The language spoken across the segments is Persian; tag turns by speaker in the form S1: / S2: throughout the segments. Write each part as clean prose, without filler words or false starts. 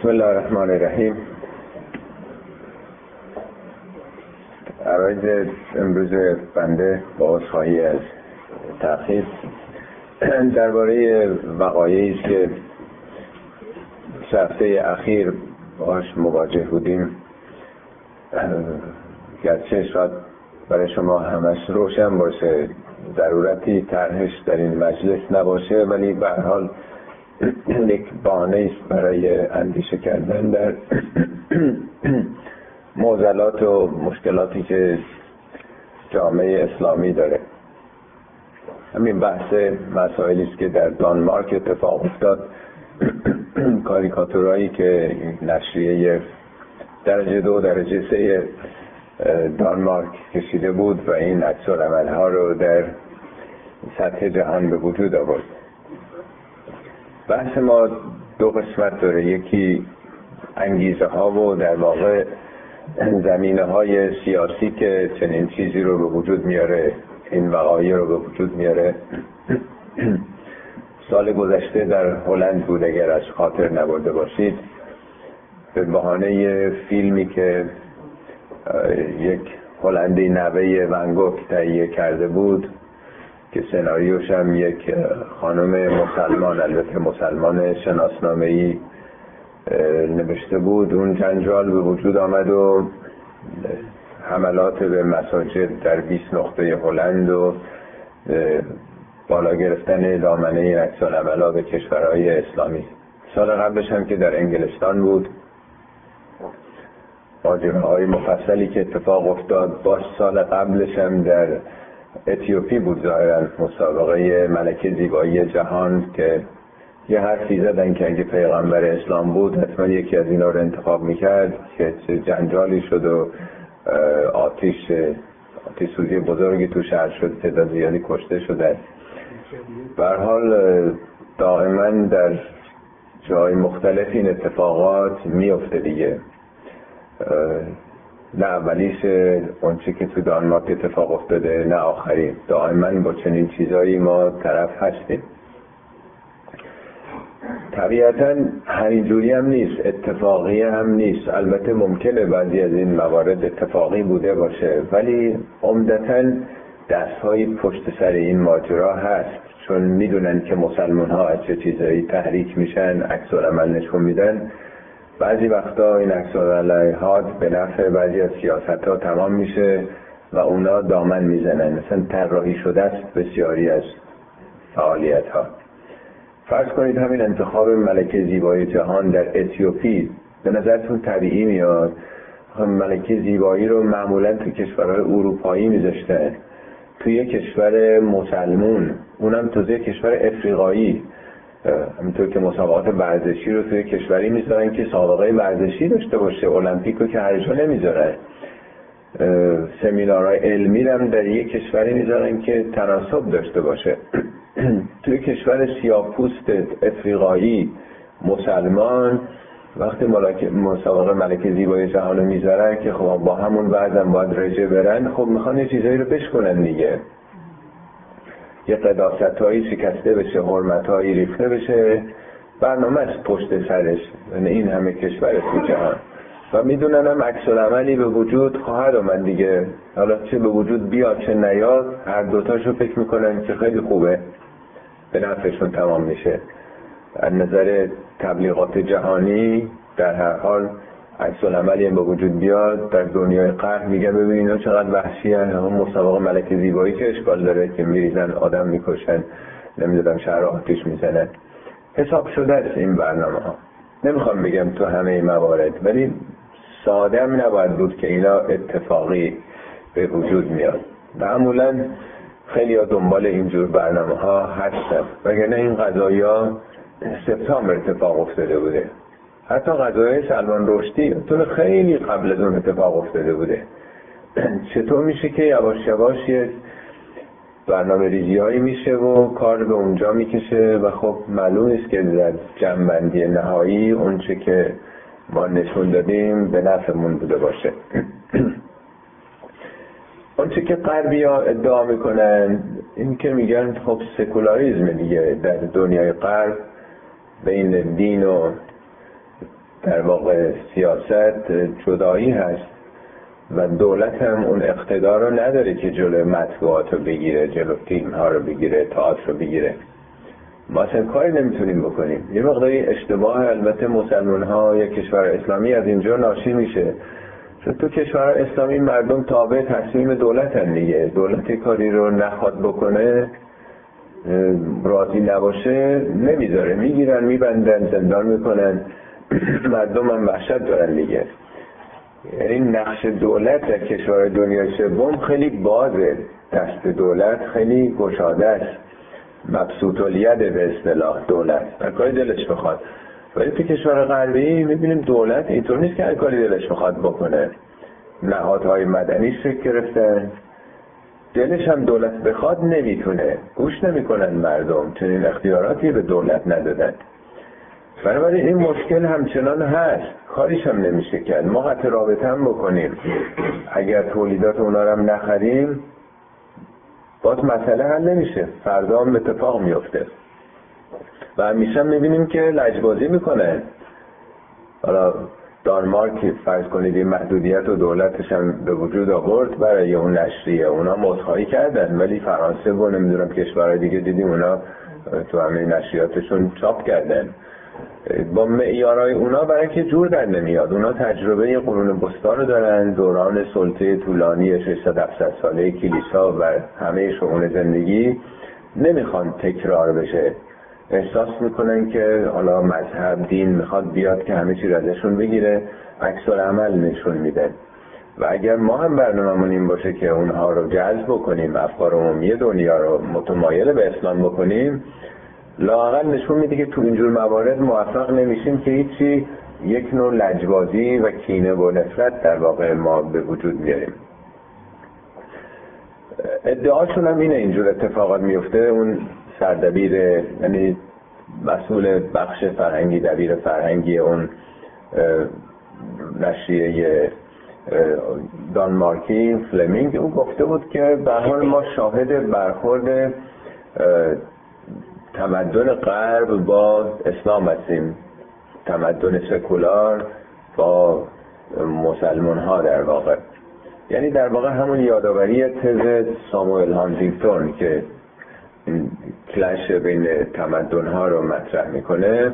S1: بسم الله الرحمن الرحیم. عرض امروز بنده با عذرخواهی از تأخیر درباره وقایعی است که هفته اخیر باهاش مواجه بودیم، گرچه شاید برای شما همش روشن باشه، ضرورتی طرحش در این مجلس نباشه، ولی به هر حال یک بهانه است برای اندیشه کردن در معضلات و مشکلاتی که جامعه اسلامی داره. همین بحث مسائلی است که در دانمارک اتفاق افتاد. کاریکاتورایی که نشریه درجه 2 درجه 3 دانمارک کشیده بود و این عکس‌العمل‌ها رو در سطح جهان به وجود آورد. بحث ما دو قسمت داره، یکی انگیزه ها و در واقع زمینه های سیاسی که چنین چیزی رو به وجود میاره، این وقایع رو به وجود میاره. سال گذشته در هلند بود، اگر از خاطر نبرده باشید، به بهانه فیلمی که یک هلندی نوه ون گوگ تهیه کرده بود که سناریوش هم یک خانم مسلمان، البته مسلمان شناسنامه‌ای نوشته بود، اون جنجال به وجود آمد و حملات به مساجد در 20 نقطه هلند و بالا گرفتن دامنه این عکس‌العمل‌ها به کشورهای اسلامی. سال قبلش هم که در انگلستان بود، ماجراهای مفصلی که اتفاق افتاد. با سال قبلش هم در اتیوپی بود، ظاهرا مسابقه ملکه زیبایی جهان که یه حرفی زدن که اگه پیغمبر اسلام بود حتما یکی از اینا رو انتخاب میکرد، که چه جنجالی شد و آتش سوزی بزرگی تو شهر شد، تعداد زیادی کشته شده. به هر حال دائما در جای مختلف این اتفاقات میفته دیگه. نه اولیش اونچه که تو دانمارک اتفاق افتاده، نه آخری. دائما با چنین چیزایی ما طرف هستیم. طبیعتا همینجوری هم نیست، اتفاقی هم نیست. البته ممکنه بعضی از این موارد اتفاقی بوده باشه، ولی عمدتاً دستهای پشت سر این ماجرا هست، چون میدونن که مسلمان ها از چه چیزایی تحریک میشن، عکس‌العمل نشون میدن. بعضی وقتا این عکس‌العمل‌ها به نفع بعضی از سیاست‌ها تمام میشه و اونا دامن میزنن، مثلا طراحی شده است بسیاری از فعالیت‌ها. فرض کنید همین انتخاب ملکه زیبایی جهان در اتیوپی به نظرتون طبیعی میاد؟ ملکه زیبایی رو معمولا تو کشورهای اروپایی میذاشتن، توی کشور مسلمون، اونم توی کشور افریقایی. همینطور که مسابقات ورزشی رو توی کشوری میذارن که سابقه ورزشی داشته باشه، المپیک رو که هر جا نمیذارن. سمینارهای علمی هم در یک کشوری میذارن که تناسب داشته باشه. توی کشور سیاه‌پوست افریقایی مسلمان وقتی مسابقه ملکه زیبایی جهان رو میذارن که خب با همون وضعم باید رژه برن، خب میخوان یه چیزایی رو بشکنن دیگه، یه قداست‌هایی شکسته بشه، حرمت‌هایی ریخته بشه. برنامه است پشت سرش، یعنی این همه کشور تو جهان و میدونن هم عکس‌العملی به وجود خواهد آمد دیگه. حالا چه به وجود بیاد چه نیاد، هر دوتاشو فکر میکنن که خیلی خوبه، به نفعشون تمام میشه. از نظر تبلیغات جهانی در هر حال عکس‌العملی هم به وجود بیاد در دنیای غرب، میگن ببین اینا چقدر وحشی هستن، هم مسابقه ملکه زیبایی که اشکال داره که میریزن آدم میکشن، نمیدونم شهر آتش میزنن. حساب شده است این برنامه ها. نمیخوام بگم تو همه موارد، ولی ساده هم نباید بود که اینا اتفاقی به وجود میاد. معمولا خیلی ها دنبال اینجور برنامه ها هستن، وگرنه این قضایا سپتامبر اتفاق افتاده بوده. حتی قضایای سلمان رشدی تو خیلی قبل از اون اتفاق افتاده بوده. چطور میشه که یواش یواش یه برنامه ریزی هایی میشه و کار به اونجا میکشه و خب معلوم است که در جمع‌بندی نهایی اون چه که ما نشون دادیم به نفعمون بوده باشه. اون چه که غربی ها ادعا میکنن این که میگن خب سکولاریزم دیگه، در دنیای غرب بین دین و در واقع سیاست جدایی هست و دولت هم اون اقتدار رو نداره که جلوی مطبوعات رو بگیره، جلو فیلم ها رو بگیره، تئاتر رو بگیره. ما اصلا کاری نمیتونیم بکنیم. یه مقداری اشتباه البته مسلمان ها یا کشور اسلامی از اینجا ناشی میشه، چون تو کشور اسلامی مردم تابع تصمیم دولتن دیگه. دولت کاری رو نخواد بکنه، راضی نباشه، نمیذاره، میگیرن، میبندن، زندان میکنن. مردم هم وحشت دارن دیگه. یعنی نقش دولت در کشور دنیای سوم خیلی بازه، دست دولت خیلی گشاده است، مبسوط الید به اصطلاح دولت، هر کاری دلش بخواد. ولی تو کشور غربی میبینیم دولت اینطور نیست که هر کاری دلش بخواد بکنه. نهادهای مدنی شکل گرفتن، دلش هم دولت بخواد نمیتونه، گوش نمیکنن مردم، چنین اختیاراتی به دولت ندادن. بنابراین این مشکل همچنان هست، کاریش هم نمیشه کرد. ما قطع رابطه هم بکنیم، اگر تولیدات اونا رو هم نخریم باز مسئله حل نمیشه، فردا هم اتفاق میفته. و همیشه هم میبینیم که لجبازی میکنن. حالا دانمارک فرض کنید این محدودیت و دولتش هم به وجود آورد برای اون نشریه، اونا عذرخواهی کردن، ولی فرانسه و نمیدونم کشورهای دیگه دیدیم اونا تو همه نشریاتشون چاپ کردن. با معیارهای اونا برای که جور در نمیاد. اونا تجربه قرون وسطا رو دارن، دوران سلطه طولانی 600-700 ساله کلیسا و همه شؤون زندگی، نمیخوان تکرار بشه. احساس میکنن که حالا مذهب، دین میخواد بیاد که همه چیز ازشون بگیره، عکس العمل نشون میده. و اگر ما هم برنامه‌مون این باشه که اونها رو جذب بکنیم، افکار عمومی دنیا رو متمایل به اسلام بکنیم، لااقل نشون میده که تو اینجور موارد موفق نمیشیم که هیچی، یک نوع لجبازی و کینه و نفرت در واقع ما به وجود میاریم. ادعاشون هم اینه اینجور اتفاقات میفته. اون سردبیر، یعنی مسئول بخش فرهنگی، دبیر فرهنگی اون نشریه دانمارکی فلمینگ، اون گفته بود که به حال ما شاهد برخورد تمدن غرب با اسلام هستیم، تمدن سکولار با مسلمان ها در واقع. یعنی در واقع همون یادآوری تز ساموئل هانتینگتون که این کلش بین تمدن ها رو مطرح میکنه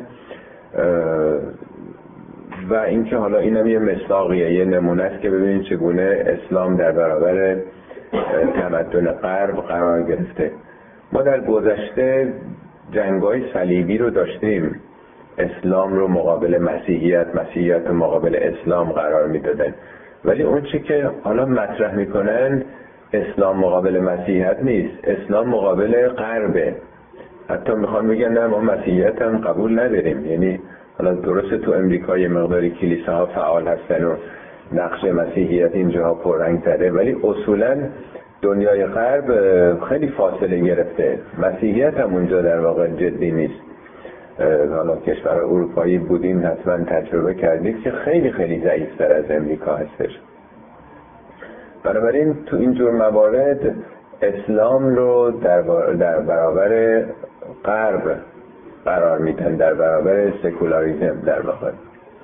S1: و اینکه حالا اینم یه مصداقیه، یه نمونه است که ببینید چگونه اسلام در برابر تمدن غرب قرار گرفته. ما در گذشته جنگ‌های صلیبی رو داشتیم، اسلام رو مقابل مسیحیت، مسیحیت رو مقابل اسلام قرار میدادن. ولی اون چی که حالا مطرح میکنن اسلام مقابل مسیحیت نیست، اسلام مقابل غربه. حتی میخوان بگن نه ما مسیحیت هم قبول نداریم. یعنی حالا درسته تو امریکا یه مقداری کلیساها فعال هستن و نقش مسیحیت اینجاها پررنگ تره، ولی اصولا دنیای غرب خیلی فاصله گرفته، مسیحیت هم اونجا در واقع جدی نیست. حالا کشور اروپایی بودیم حتما تجربه کردید که خیلی خیلی ضعیف‌تر از امریکا هستش. بنابراین تو اینجور موارد اسلام رو در برابر غرب قرار میدن، در برابر سکولاریزم در واقع.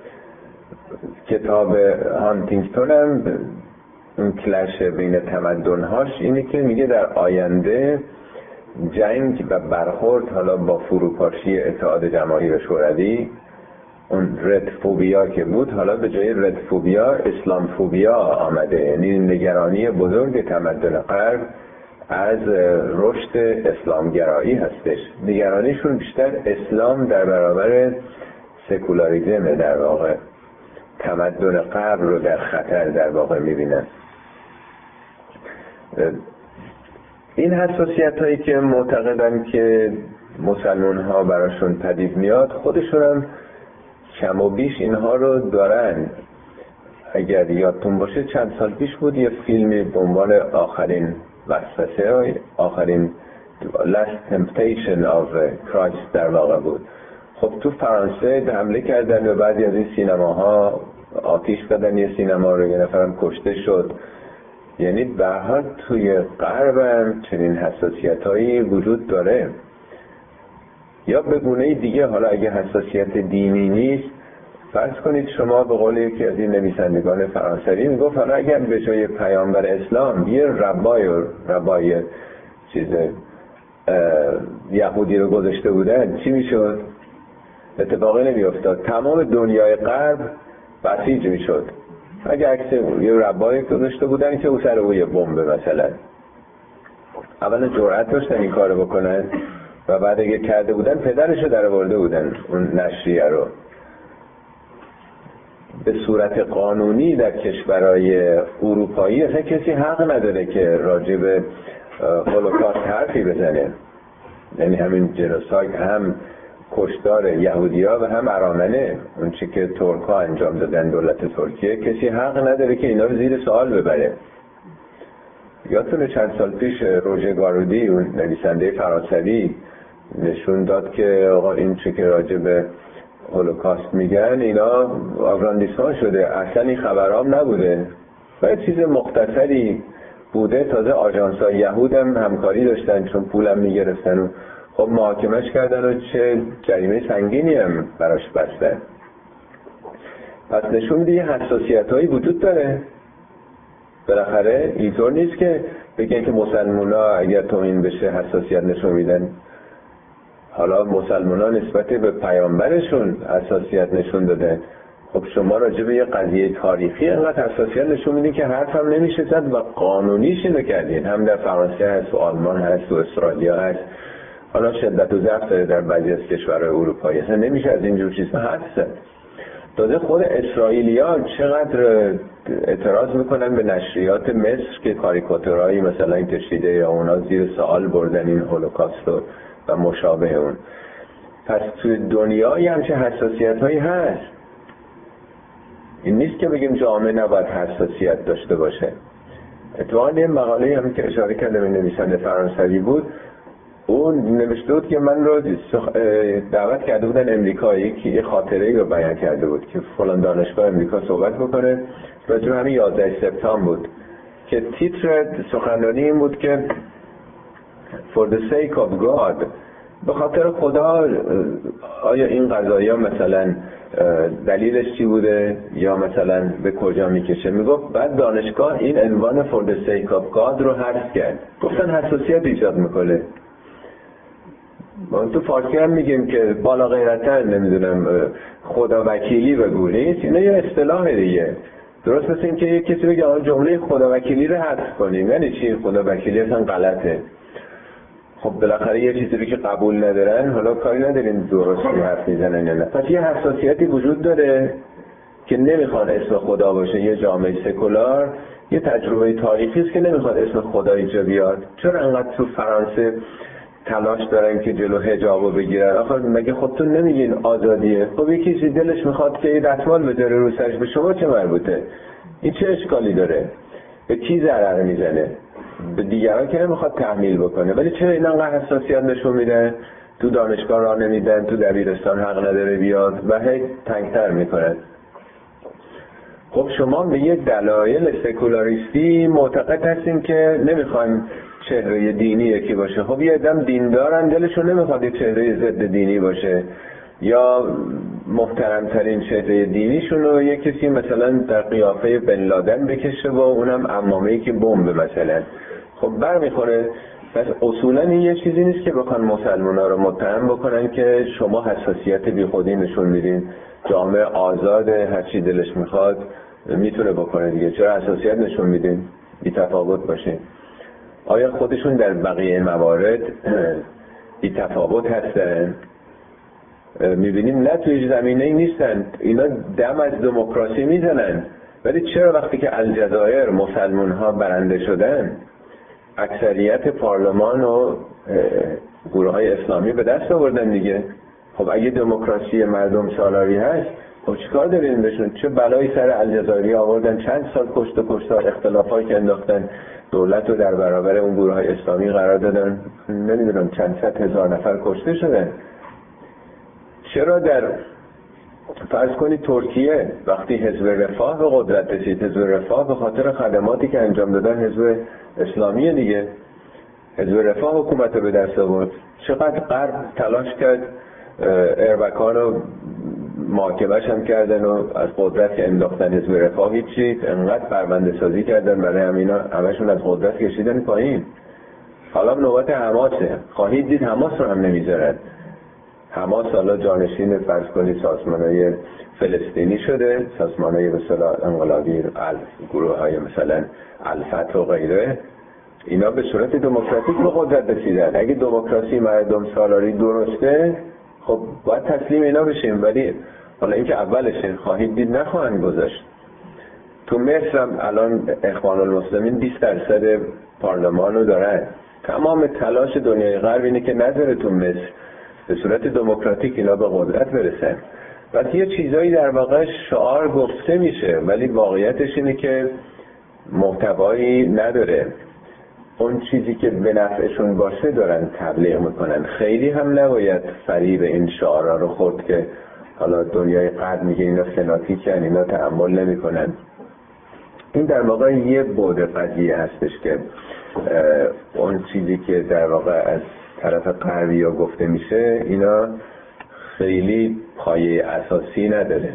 S1: کتاب هانتینگتون هم اون کلش بین تمدن‌هاش اینه که میگه در آینده جنگ و برخورد حالا با فروپاشی اتحاد جماهیر شوروی، اون ردفوبیا که بود، حالا به جای ردفوبیا اسلام فوبیا آمده. یعنی نگرانی بزرگ تمدن غرب از رشد اسلامگرایی هستش. نگرانیشون بیشتر اسلام در برابر سکولاریزم، در واقع تمدن غرب رو در خطر در واقع میبینن. این حساسیت هایی که معتقدن که مسلمان ها براشون پدید میاد، خودشون هم کم و بیش اینها رو دارن. اگر یادتون باشه چند سال پیش بود یه فیلمی به عنوان آخرین وسوسه، آخرین Last Temptation of Christ در واقع بود. خب تو فرانسه حمله کردن و بعضی از این سینماها آتیش زدن، یه سینما رو، یه نفرم کشته شد. یعنی به هر حال توی غرب هم چنین حساسیت‌هایی وجود داره. یا به گونه دیگه، حالا اگه حساسیت دینی نیست، فرض کنید شما به قول یکی از این نویسندگان فرانسوی میگفت حالا اگر به جای پیامبر اسلام یه ربای چیز یهودی رو گذاشته بودن چی میشد؟ اتفاقی نمیافتاد، تمام دنیای غرب بسیج میشد. اگه عکس یه ربای گذاشته بودن که او سر او یه بمب مثلا، اولا جرأت داشتن این کارو بکنن و بعد اگه کرده بودن پدرشو در آورده بودن اون نشریه رو. به صورت قانونی در کشورهای اروپایی اصلا کسی حق نداره که راجع به هولوکاست حرفی بزنه، یعنی همین جنوساید، هم کشتار یهودی‌ها و هم ارامنه، اون چی که ترک‌ها انجام دادن، دولت ترکیه، کسی حق نداره که اینا رو زیر سوال ببره. یادتونه چند سال پیش روژه گارودی، اون نویسنده فرانسوی، نشون داد که آقا این چی که راجع به هولوکاست میگن اینا آگراندیسمان شده، اصلا این خبرام نبوده و چیز مختصری بوده. تازه آژانس‌های یهود هم همکاری داشتن چون پولم میگرفتن و خب محاکمش کردن و چه جریمه سنگینی هم براش بستن. پس نشون میده یه حساسیت‌هایی وجود داره. بالاخره اینطور نیست که بگن که مسلمان‌ها اگر توهین بشه حساسیت نشون میدن. حالا مسلمان‌ها نسبت به پیامبرشون حساسیت نشون دادن. خب شما راجع به یه قضیه تاریخی انقدر حساسیت نشون میدین که حرفم نمیشه زد و قانونیش اینو کردین. هم در فرانسه هست و آلمان هست و استرالیا هست، حالا شدت و ضعف داره در بعضی از کشورهای اروپایی، اصلا نمیشه از اینجور چیزا حرف. تازه خود اسرائیلیان چقدر اعتراض میکنن به نشریات مصر که کاریکاتورایی مثلا این کشیده یا اونا زیر سوال بردن این هولوکاست و مشابه اون. پس توی دنیای همچه حساسیت هایی هست. این نیست که بگیم جامعه نباید حساسیت داشته باشه. اتفاقا یه مقاله هم که اشاره کردم این نویسنده فرانسوی بود، اون نوشته بود که من رو دعوت کرده بودن امریکایی که یه خاطره‌ای رو بیان کرده بود که فلان دانشگاه امریکا صحبت بکنه راجع به همین 11 سپتامبر بود که تیتر سخنرانی این بود که For the sake of God، به خاطر خدا آیا این قضایا مثلا دلیلش چی بوده یا مثلا به کجا میکشه. میگفت بعد دانشگاه این عنوان For the sake of God رو حذف کرد، گفتن حساسیت ایجاد میکنه. ما تو فارسی هم میگیم که بالا غیرتن، نمیدونم خدا وکیلی بگو، نیست اینا یه اصطلاح دیگه. درست مثل این که یه کسی بگه آن جمله خدا وکیلی رو حذف کنیم، یعنی چی خدا وکیلی اصلا غلطه. خب بالاخره یه چیزی که قبول ندارن، حالا کاری نداریم درستی حرف میزنن یا نه. پس یه حساسیتی وجود داره که نمیخوان اسم خدا باشه. یه جامعه سکولار یه تجربه تاریخی است که نمیخواد اسم خدا اینجا بیاد. چرا انقدر تو فرانسه تلاش دارن که جلو حجابو بگیرن؟ آخه مگه خودتون نمیگین آزادیه؟ خب یکی چیزی دلش میخواد که یه دستمال بذاره رو سرش، به شما چه مربوطه؟ این چه اشکالی داره؟ به کی ضرر میزنه؟ به دیگران که نمیخواد تحمیل بکنه. ولی چرا اینا انقدر حساسیت نشون میدن؟ تو دانشگاه راه نمیدن، تو دبیرستان حق نداره بیاد و هی تنگتر میکنن. خب شما به یه دلایل سکولاریستی معتقد هستین که نمیخوایم چهره دینی یکی باشه. خب یه آدم دیندارن دلشون نمیخواد یه چهره ضد دینی باشه، یا محترمترین چهره دینیشون رو یه کسی مثلا در قیافه بن لادن بکشه و اونم عمامه‌ای که بمب مثلا. خب برمیخوره. پس اصولا این یه چیزی نیست که بخوان مسلمان‌ها رو متهم بکنن که شما حساسیت بیخودی نشون میدین، جامعه آزاده، هر چی دلش میخواد میتونه بکنه دیگه، چرا حساسیت نشون میدین؟ بی تفاوت باشین. آیا خودشون در بقیه موارد بی تفاوت هستن؟ میبینیم نه، توی زمینه ای نیستن. اینا دم از دموکراسی میزنن، ولی چرا وقتی که الجزایر مسلمان ها برنده شدن اکثریت پارلمان و گروه های اسلامی به دست آوردن دیگه؟ خب اگه دموکراسی مردم سالاری هست، خب چیکار دارین بهشون؟ چه بلایی سر الجزایری آوردن؟ چند سال کشت و کشتار، اختلافایی که انداختن، دولت رو در برابر اون گروه های اسلامی قرار دادن، نمیدونم چند صد هزار نفر کشته شدن. چرا در فرض کنید ترکیه وقتی حزب رفاه به قدرت رسید، حزب رفاه به خاطر خدماتی که انجام دادن حزب اسلامی دیگه، حزب رفاه حکومت رو به دست آورد. چقدر غرب تلاش کرد اربکان رو محاکمه‌اش هم کردن و از قدرت که انداختن حزب رفاه هیچی، انقدر پرونده سازی کردن برای همینا، همشون از قدرت کشیدن پایین. حالا نوبت حماسه. خواهید دید حماس رو هم نمیذارن. حماس حالا جانشین فرض کنید سازمان‌های فلسطینی شده، سازمان‌های به اصطلاح انقلابی، گروه‌های مثلا الفتح و غیره، اینا به صورت دموکراتیک به قدرت رسیدن. اگه دموکراسی مردم سالاری درسته، خب باید تسلیم اینا بشیم، ولی حالا اینکه اولشه خواهید دید نخواهند گذاشت. تو مصر هم الان اخوان المسلمین 20% پارلمان رو دارن. تمام تلاش دنیای غرب اینه که نذاره تو مصر به صورت دموکراتیک اینا به قدرت برسن. پس یه چیزایی در واقع شعار گفته میشه ولی واقعیتش اینه که محتوایی نداره. اون چیزی که به نفعشون باشه دارن تبلیغ میکنن. خیلی هم نباید فریب این شعارها رو خورد که حالا دنیای غرب میگه اینا فناتیکن، اینا تأمل نمیکنن. این در واقع یه بعد قضیه هستش که اون چیزی که در واقع از طرف غربی ها گفته میشه اینا خیلی پایه اساسی نداره.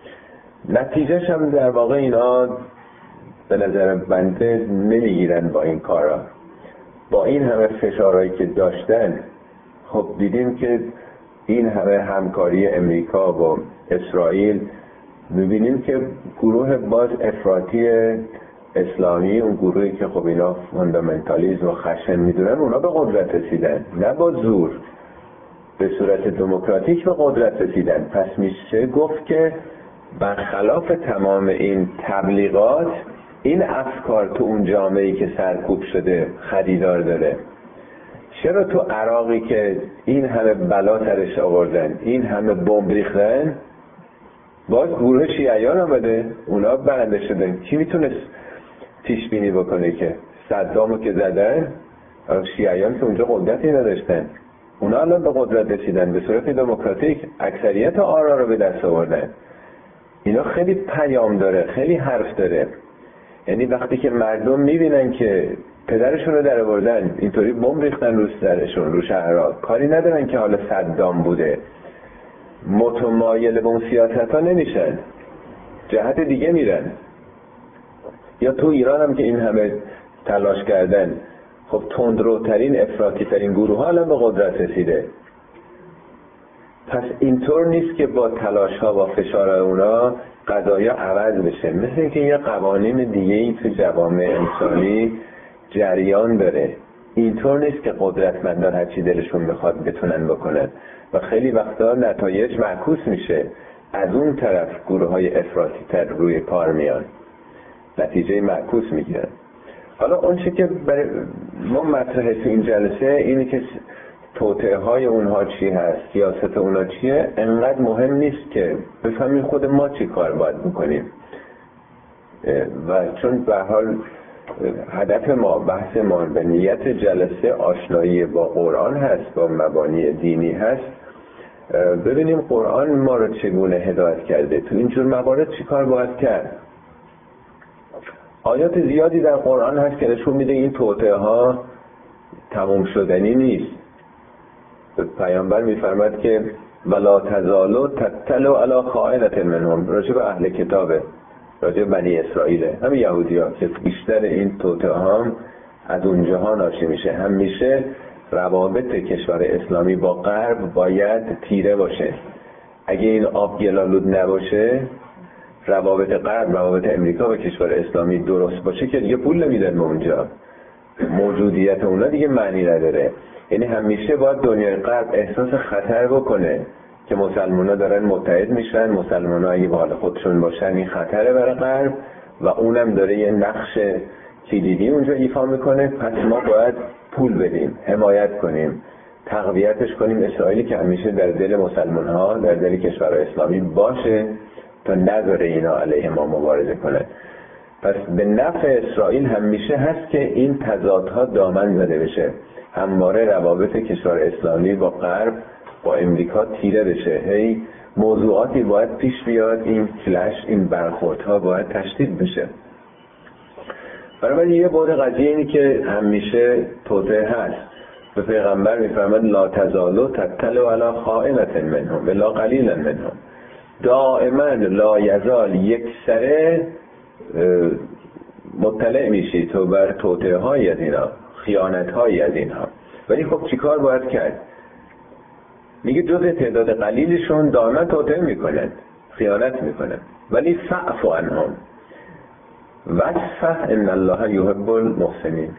S1: نتیجهش هم در واقع اینا به نظر بنده نمیگیرن با این کارا. با این همه فشارهایی که داشتن، خب دیدیم که این همه همکاری امریکا و اسرائیل، میبینیم که گروه باز افراطی اسلامی، اون گروهی که خب اینا فاندامنتالیسم و خشن میدونن، اونا به قدرت رسیدن، نه با زور، به صورت دموکراتیک به قدرت رسیدن. پس میشه گفت که برخلاف تمام این تبلیغات، این افکار تو اون جامعه‌ای که سرکوب شده خریدار داره. چرا تو عراقی که این همه بلا سرش آوردن، این همه بمب ریختن، باز گروه شیعیان آمده، اونا برنده شدن؟ کی میتونست پیش بینی بکنه که صدامو که زدن، شیعیان که اونجا قدرتی نداشتن، اونا الان به قدرت رسیدن به صورت دموکراتیک، اکثریت آرا رو به دست آوردن. اینا خیلی پیام داره، خیلی حرف داره. یعنی وقتی که مردم میبینن که پدرشون رو در آوردن، اینطوری بمب ریختن رو سرشون، رو شهرها، کاری ندارن که حالا صدام بوده، متمایل به اون سیاست ها نمیشن، جهت دیگه میرن. یا تو ایران هم که این همه تلاش کردن، خب تندروترین افراطی ترین گروه ها الان به قدرت رسیده. پس اینطور نیست که با تلاش ها و فشار اونا قضایا عوض بشه. مثل اینکه یه قوانین دیگه ای تو جوامع انسانی جریان داره. اینطور نیست که قدرتمندان هر چی دلشون بخواد بتونن بکنن و خیلی وقتا نتایج معکوس میشه. از اون طرف گروه های افراطی تر روی کار میان، نتیجه معکوس میگیرن. حالا اون چی که ما مطرحه تو این جلسه اینه که توطئه های اونها چی هست، سیاست اونها چیه، انقدر مهم نیست که بفهمیم خود ما چی کار باید بکنیم. و چون به حال هدف ما، بحث ما به نیت جلسه آشنایی با قرآن هست، با مبانی دینی هست، ببینیم قرآن ما رو چگونه هدایت کرده، تو اینجور موارد چی کار باید کرد. آیات زیادی در قرآن هست که نشون میده این توطئه ها تموم شدنی نیست. پیامبر میفرماد که ولا تزالوا تطلع علی خائنة منهم، راجع به اهل کتابه، راجع به بنی اسرائیله، همین یهودی‌ها که بیشتر این توطئه ها از اونجاها ناشی میشه. همیشه روابط کشور اسلامی با غرب باید تیره باشه. اگه این آب گلالود نباشه، روابط غرب، روابط امریکا و کشور اسلامی درست باشه که دیگه پول نمیدن به اونجا، موجودیت اونا دیگه معنی نداره. یعنی همیشه باید دنیای غرب احساس خطر بکنه که مسلمان‌ها دارن متحد میشن، مسلمان‌ها اگه به حال خودشون باشن این خطره برای غرب و اونم داره یه نقش کلیدی اونجا ایفا میکنه. پس ما باید پول بدیم، حمایت کنیم، تقویتش کنیم، اسرائیلی که همیشه در دل مسلمان‌ها، در دل کشور اسلامی باشه تا نذاره اینا علیه ما مبارزه کنه. پس به نفع اسرائیل همیشه هست که این تضادها دامن زده بشه، همواره روابط کشور اسلامی با غرب، با امریکا تیره بشه. هی موضوعاتی باید پیش بیاد، این کلش، این برخوردها باید تشدید بشه. برای یه بعد قضیه اینی که همیشه توطئه هست. به پیغمبر میفرماد لا تزالوا تطلع علی خائنة منهم ولا قلیلا منهم. دائما لا یزال یک سره مطلع میشی تو بر توطئه های از اینا، خیانت های از اینها. ولی خب چیکار باید کرد؟ میگه جز تعداد قلیلشون دائما توطئه میکنن، خیانت میکنن، ولی فاعف عنهم واصفح ان الله یحب المحسنین.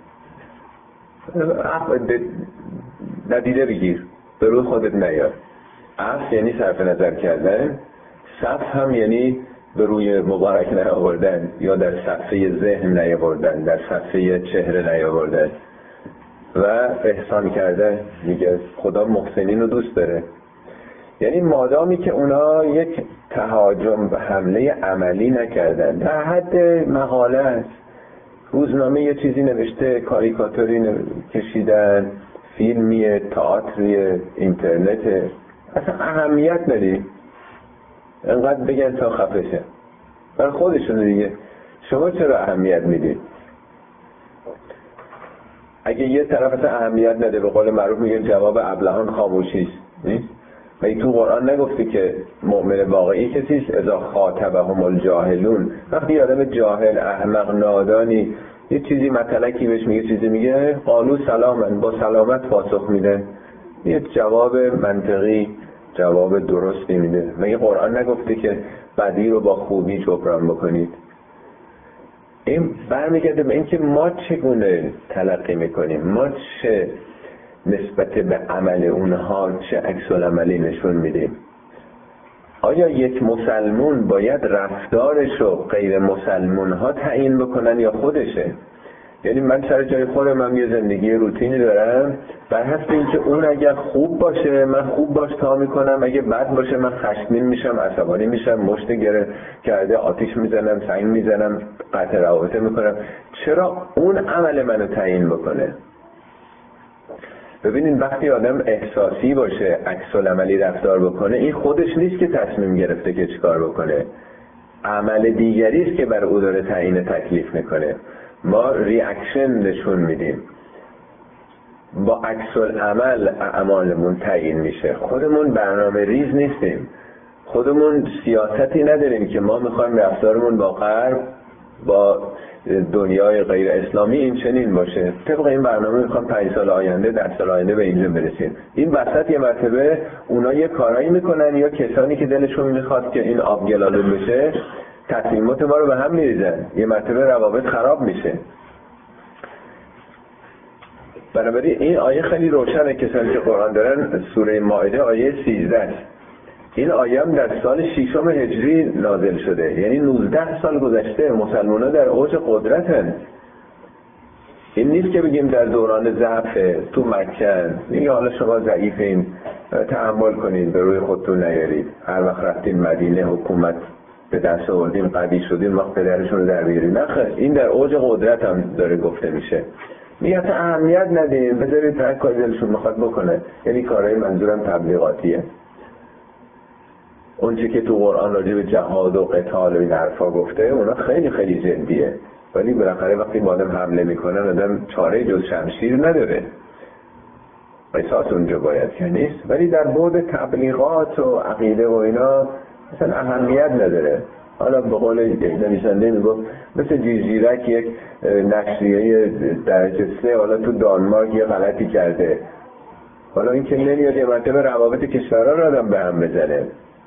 S1: ندیده بگیر، به روی خودت نیار. عفو یعنی صرف نظر کردن، صف هم یعنی به روی مبارک نیاوردن یا در صفحه ذهن نیاوردن، در صفحه چهره نیاوردن و احسان کردن. میگه خدا محسنین رو دوست داره. یعنی مادامی که اونا یک تهاجم و حمله عملی نکردن، در حد مقاله است، روزنامه یه چیزی نوشته، کاریکاتوری کشیدن، فیلمیه، تئاتریه، اینترنته، اصلا اهمیت ندید، انقدر بگن تا خفه شه برای خودشون دیگه. شما چرا اهمیت میدید؟ اگه یه طرف اصلا اهمیت نده، به قول معروف میگن جواب ابلهان خاموشی است. نیست؟ و تو قرآن نگفته که مؤمن واقعی کسی است اذا خاطبهم الجاهلون، وقتی آدم جاهل، احمق، نادانی یه چیزی مطلقی بهش میگه، چیزی میگه، قالو سلامن، با سلامت پاسخ میدن، یه جواب منطقی، جواب درستی میده. مگه قرآن نگفته که بدی رو با خوبی جبران بکنید؟ این برمیگرده به این که ما چگونه تلقی میکنیم، ما چه نسبت به عمل اونها چه عکس العملی نشون میدیم. آیا یک مسلمون باید رفتارش رو غیر مسلمون ها تعیین بکنن یا خودشه؟ یعنی من سر جای خودم یه زندگی روتینی دارم، بر حسب اینکه اون اگر خوب باشه من خوب باش تا میکنم، اگه بد باشه من خشمگین میشم، عصبانی میشم، مشت گره کرده آتیش میزنم، سنگ میزنم، قطع رابطه میکنم. چرا اون عمل منو تعیین بکنه؟ ببینین وقتی آدم احساسی باشه، عکس العملی رفتار بکنه، این خودش نیست که تصمیم گرفته که چیکار بکنه، عمل دیگری است که بر او داره تعیین تکلیف میکنه. ما ریاکشن نشون میدیم، با عکس العمل اعمالمون تعیین میشه. خودمون برنامه ریز نیستیم، خودمون سیاستی نداریم که ما میخوایم رفتارمون با غرب، با دنیای غیر اسلامی این چنین باشه، طبق این برنامه میخوام 5 سال آینده، 10 سال آینده به اینجا برسیم. این وسط یه مرتبه اونا یه کارایی میکنن یا کسانی که دلشون میخواد که این آب گلالود بشه تصمیمات ما رو به هم میریزن، یه مرتبه روابط خراب میشه. بنابراین این آیه خیلی روشنه. کسانی که قرآن دارن، سوره مائده آیه 13 است. این آیه هم در سال 6 هجری نازل شده، یعنی 19 سال گذشته، مسلمان ها در اوج قدرتن. این نیست که بگیم در دوران ضعف تو مکه میگه حالا شما ضعیفین تحمل کنید، به روی خودتون نیارید، هر وقت رفتین مدینه حکومت به دست آوردین قوی شدین، وقت پدرشون رو در بیارید. نه خیر، این در اوج قدرت هم داره گفته میشه. میگه اهمیت ندین، بذارید هر کاری دلشون میخواد بکنه. یعنی کارهای منظورم تبلیغاتیه. اون چی که تو قرآن راجع به جهاد و قتال و این حرفا گفته اونا خیلی خیلی جدیه، ولی بالاخره وقتی با آدم حمله میکنن آدم چاره جز شمشیر نداره، قصاص اونجا باید که نیست. ولی در بعد تبلیغات و عقیده و اینا مثلا اهمیت نداره. حالا به قول نویسنده میگفت مثل جیرجیرک یک نشریه درجه 3 حالا تو دانمارک یه غلطی کرده، حالا این که نمیاد یه مرتبه روابط کشورها رو آدم به هم بزنه،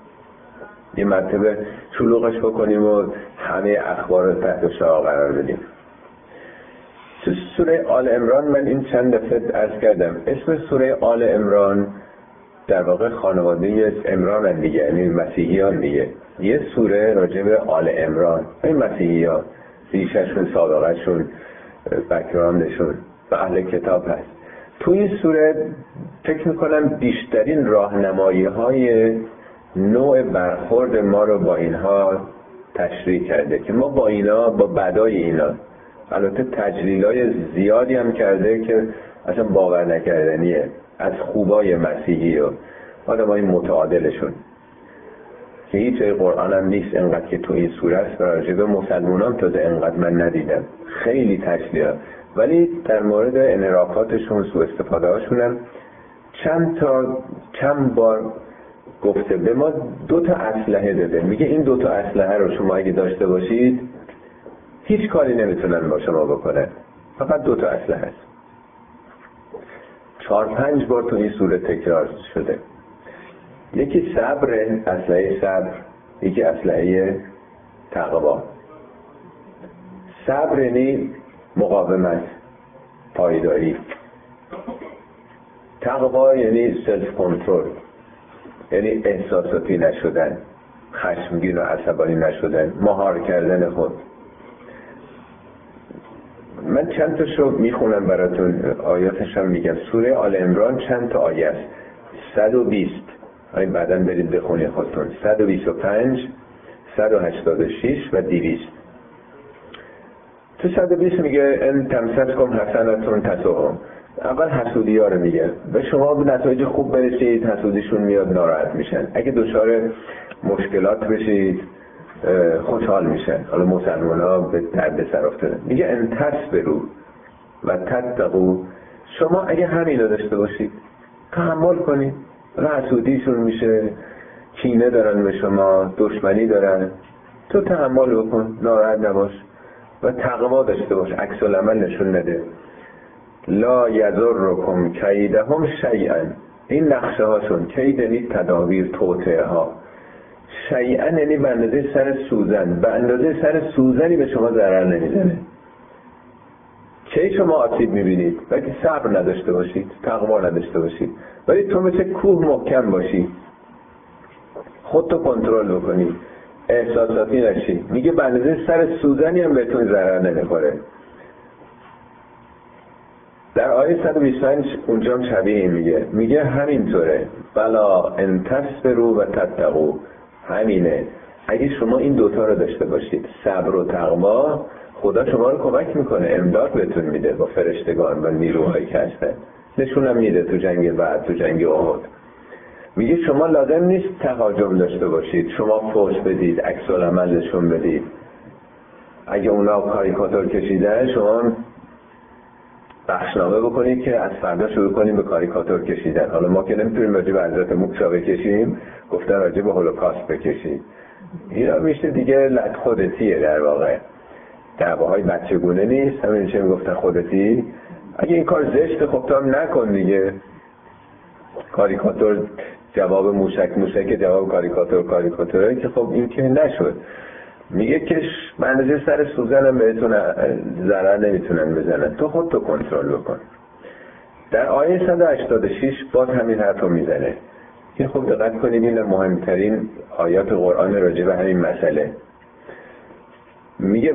S1: یه مرتبه شلوغش بکنیم و همه اخبار رو تحت شعاع قرار بدیم. تو سوره آل عمران من این چند دفعه عرض کردم، اسم سوره آل عمران در واقع خانواده عمران هم دیگه، یعنی مسیحی ها دیگه. یه سوره راجع به آل عمران، این مسیحی ها ریشه‌شون، سابقه‌شون، بک‌گراندشون و اهل کتاب هست. تو این سوره فکر میکنم بیشترین راهنمایی های نوع برخورد ما رو با اینها تشریح کرده که ما با اینا، با بدای اینا، البته تجلیلای زیادی هم کرده که اصلا باور نکردنیه، از خوبای مسیحی و آدمای متعادلشون که هیچ جای قرآن هم نیست انقدر که تو این سوره است. راجع به مسلمانان تازه انقدر من ندیدم، خیلی تشلیل. ولی در مورد انحرافاتشون، سوء استفاده هاشون هم چند بار گفته به ما 2 تا اسلحه داده. میگه این 2 تا اسلحه رو شما اگه داشته باشید هیچ کاری نمیتونن با شما بکنن، فقط 2 تا اسلحه هست. 4-5 بار تو این سوره تکرار شده. یکی صبر، اسلحه صبر، یکی اسلحه تقوا. صبر یعنی مقاومت، پایداری. تقوا یعنی سلف کنترل، یعنی احساساتی نشدن، خشمگین و عصبانی نشدن، مهار کردن خود. من چند تاشو میخونم براتون، آیاتش هم میگم. سوره آل عمران چند تا آیه است؟ 120. این بعداً برید بخونید خودتون. 125، 186 و 200. تو 120 میگه ان تمسسکم حسنتون تسؤهم. اول حسودی ها رو میگه، به شما به نتایج خوب برسید حسودیشون میاد ناراحت میشن. اگه دچار مشکلات بشید خوشحال میشن. حالا مسلمان ها به درد سر افتادن. میگه ان تصبروا و تتقوا، شما اگه همین رو داشته باشید، تحمل کنید. حسودیشون میشه، کینه دارن به شما، دشمنی دارن، تو تحمل بکن، ناراحت نباش و تقوا داشته باش، عکس العمل نشون نده. لا یضرکم کیدهم شیئا، این نقشه هاشون، کید یعنی تدابیر، توطئه ها، شیئا یعنی به اندازه سر سوزن، به اندازه سر سوزنی به شما ضرر نمیزنه. کی شما آسیب میبینید؟ وقتی صبر نداشته باشید، تقوا نداشته باشید، ولی تو مثل کوه محکم باشی، خودتو کنترل بکنی، احساساتی نشی. میگه به اندازه سر سوزنی هم بهتون ضرر نمیخوره. در آیه 125 اونجا هم شبیه میگه همینطوره. بلا ان تصبروا و تتقوا، همینه. اگه شما این 2 تا رو داشته باشید، صبر و تقوا، خدا شما رو کمک میکنه، امداد بهتون میده با فرشتگان و نیروهایی که هستن. نشونم میده تو جنگ بعد، تو جنگ احد. میگه شما لازم نیست تهاجم داشته باشید، شما فوش بدید، عکس العمل نشون بدید. اگه اونا کاریکاتور کشیدن، شما بخشنامه بکنید که از فردا شروع کنیم به کاریکاتور کشیدن. حالا ما که نمیتونیم راجع به حضرت موسی بکشیم، گفتن راجع به هولوکاست بکشید. اینا میشه دیگه لط خودتیه. در واقع دعواهای بچگونه نیست، همین چه میگفتن خودتی. اگه این کار زشته خب تو هم نکن دیگه. کاریکاتور جواب موشک جواب کاریکاتوره که خب این که نشد. میگه که منظر سر سوزن هم بهتون ضرر نمیتونن بزنن، تو خودتو کنترل بکن. در آیه 186 باز همین حرف رو میزنه. این خوب دقت کنید، این مهمترین آیات قرآن راجع به همین مسئله. میگه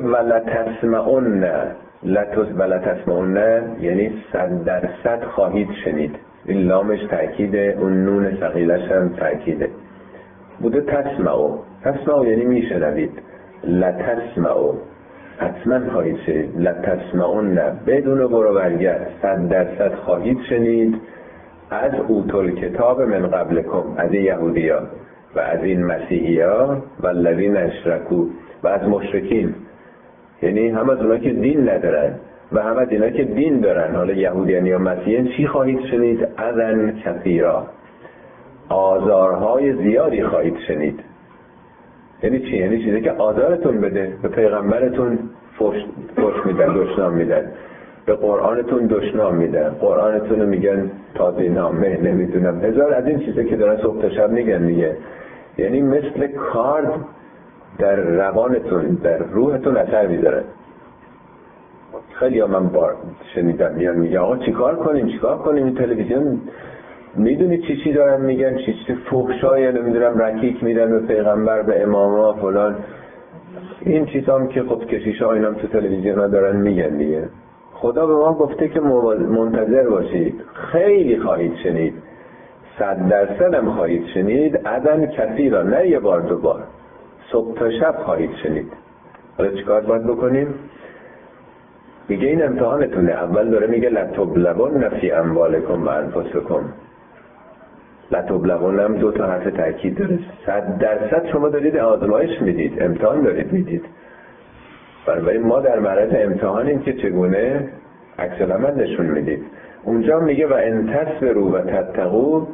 S1: ولتسمعن یعنی 100% خواهید شنید. این لامش تأکیده، اون نون ثقیلش هم تأکیده. بوده تسمعو یعنی میشنوید. لتسمعو حتما خواهید شنید. لتسمعن بدون برو برگرد، 100% خواهید شنید از اوتل کتاب من قبلکم، از این یهودیا و از این مسیحیا و الذین اشرکوا، و از مشرکین، یعنی هم از اونا که دین ندارن و هم از اینا که دین دارن، حالا یهودیان یا مسیحیان. چی خواهید شنید؟ اذن کثیرا، آزارهای زیادی خواهید شنید. یعنی چی؟ یعنی چیزی که آزارتون بده. به پیغمبرتون فحش میدن، دشنام میدن، به قرآنتون دشنام میدن، قرآنتون رو میگن تازه نامه، نمیدونم هزار از این چیزی که دارن صبح تا شب میگن دیگه. یعنی مثل کارد در روانتون، در روحتون اثر میذاره. خیلی ها من شنیدم میگن آقا چیکار کنیم این تلویزیون میدونی چی دارن میگن، چی فحشای نمیدونم رکیک میدن به پیغمبر، به اماما فلان. این چیزا هم که خب کشیشا اینام تو تلویزیون ها دارن میگن دیگه. خدا به ما گفته که منتظر باشید، خیلی خواهید شنید، 100% هم خواهید شنید. اذن کثیرا، نه یه بار 2 بار، صبح تا شب خواهید شنید. حالا چیکار باید بکنیم؟ میگه این امتحانتونه. اول داره میگه لتبلون فی اموالکم و انفسکم. لتبلون هم 2 تا حرف تاکید داره. 100% شما دارید آزمایش میدید، امتحان دارید میدید. بنابراین ما در معرض امتحانیم که چگونه عکس العمل نشون میدید. اونجا میگه و ان تصبروا و تتقوا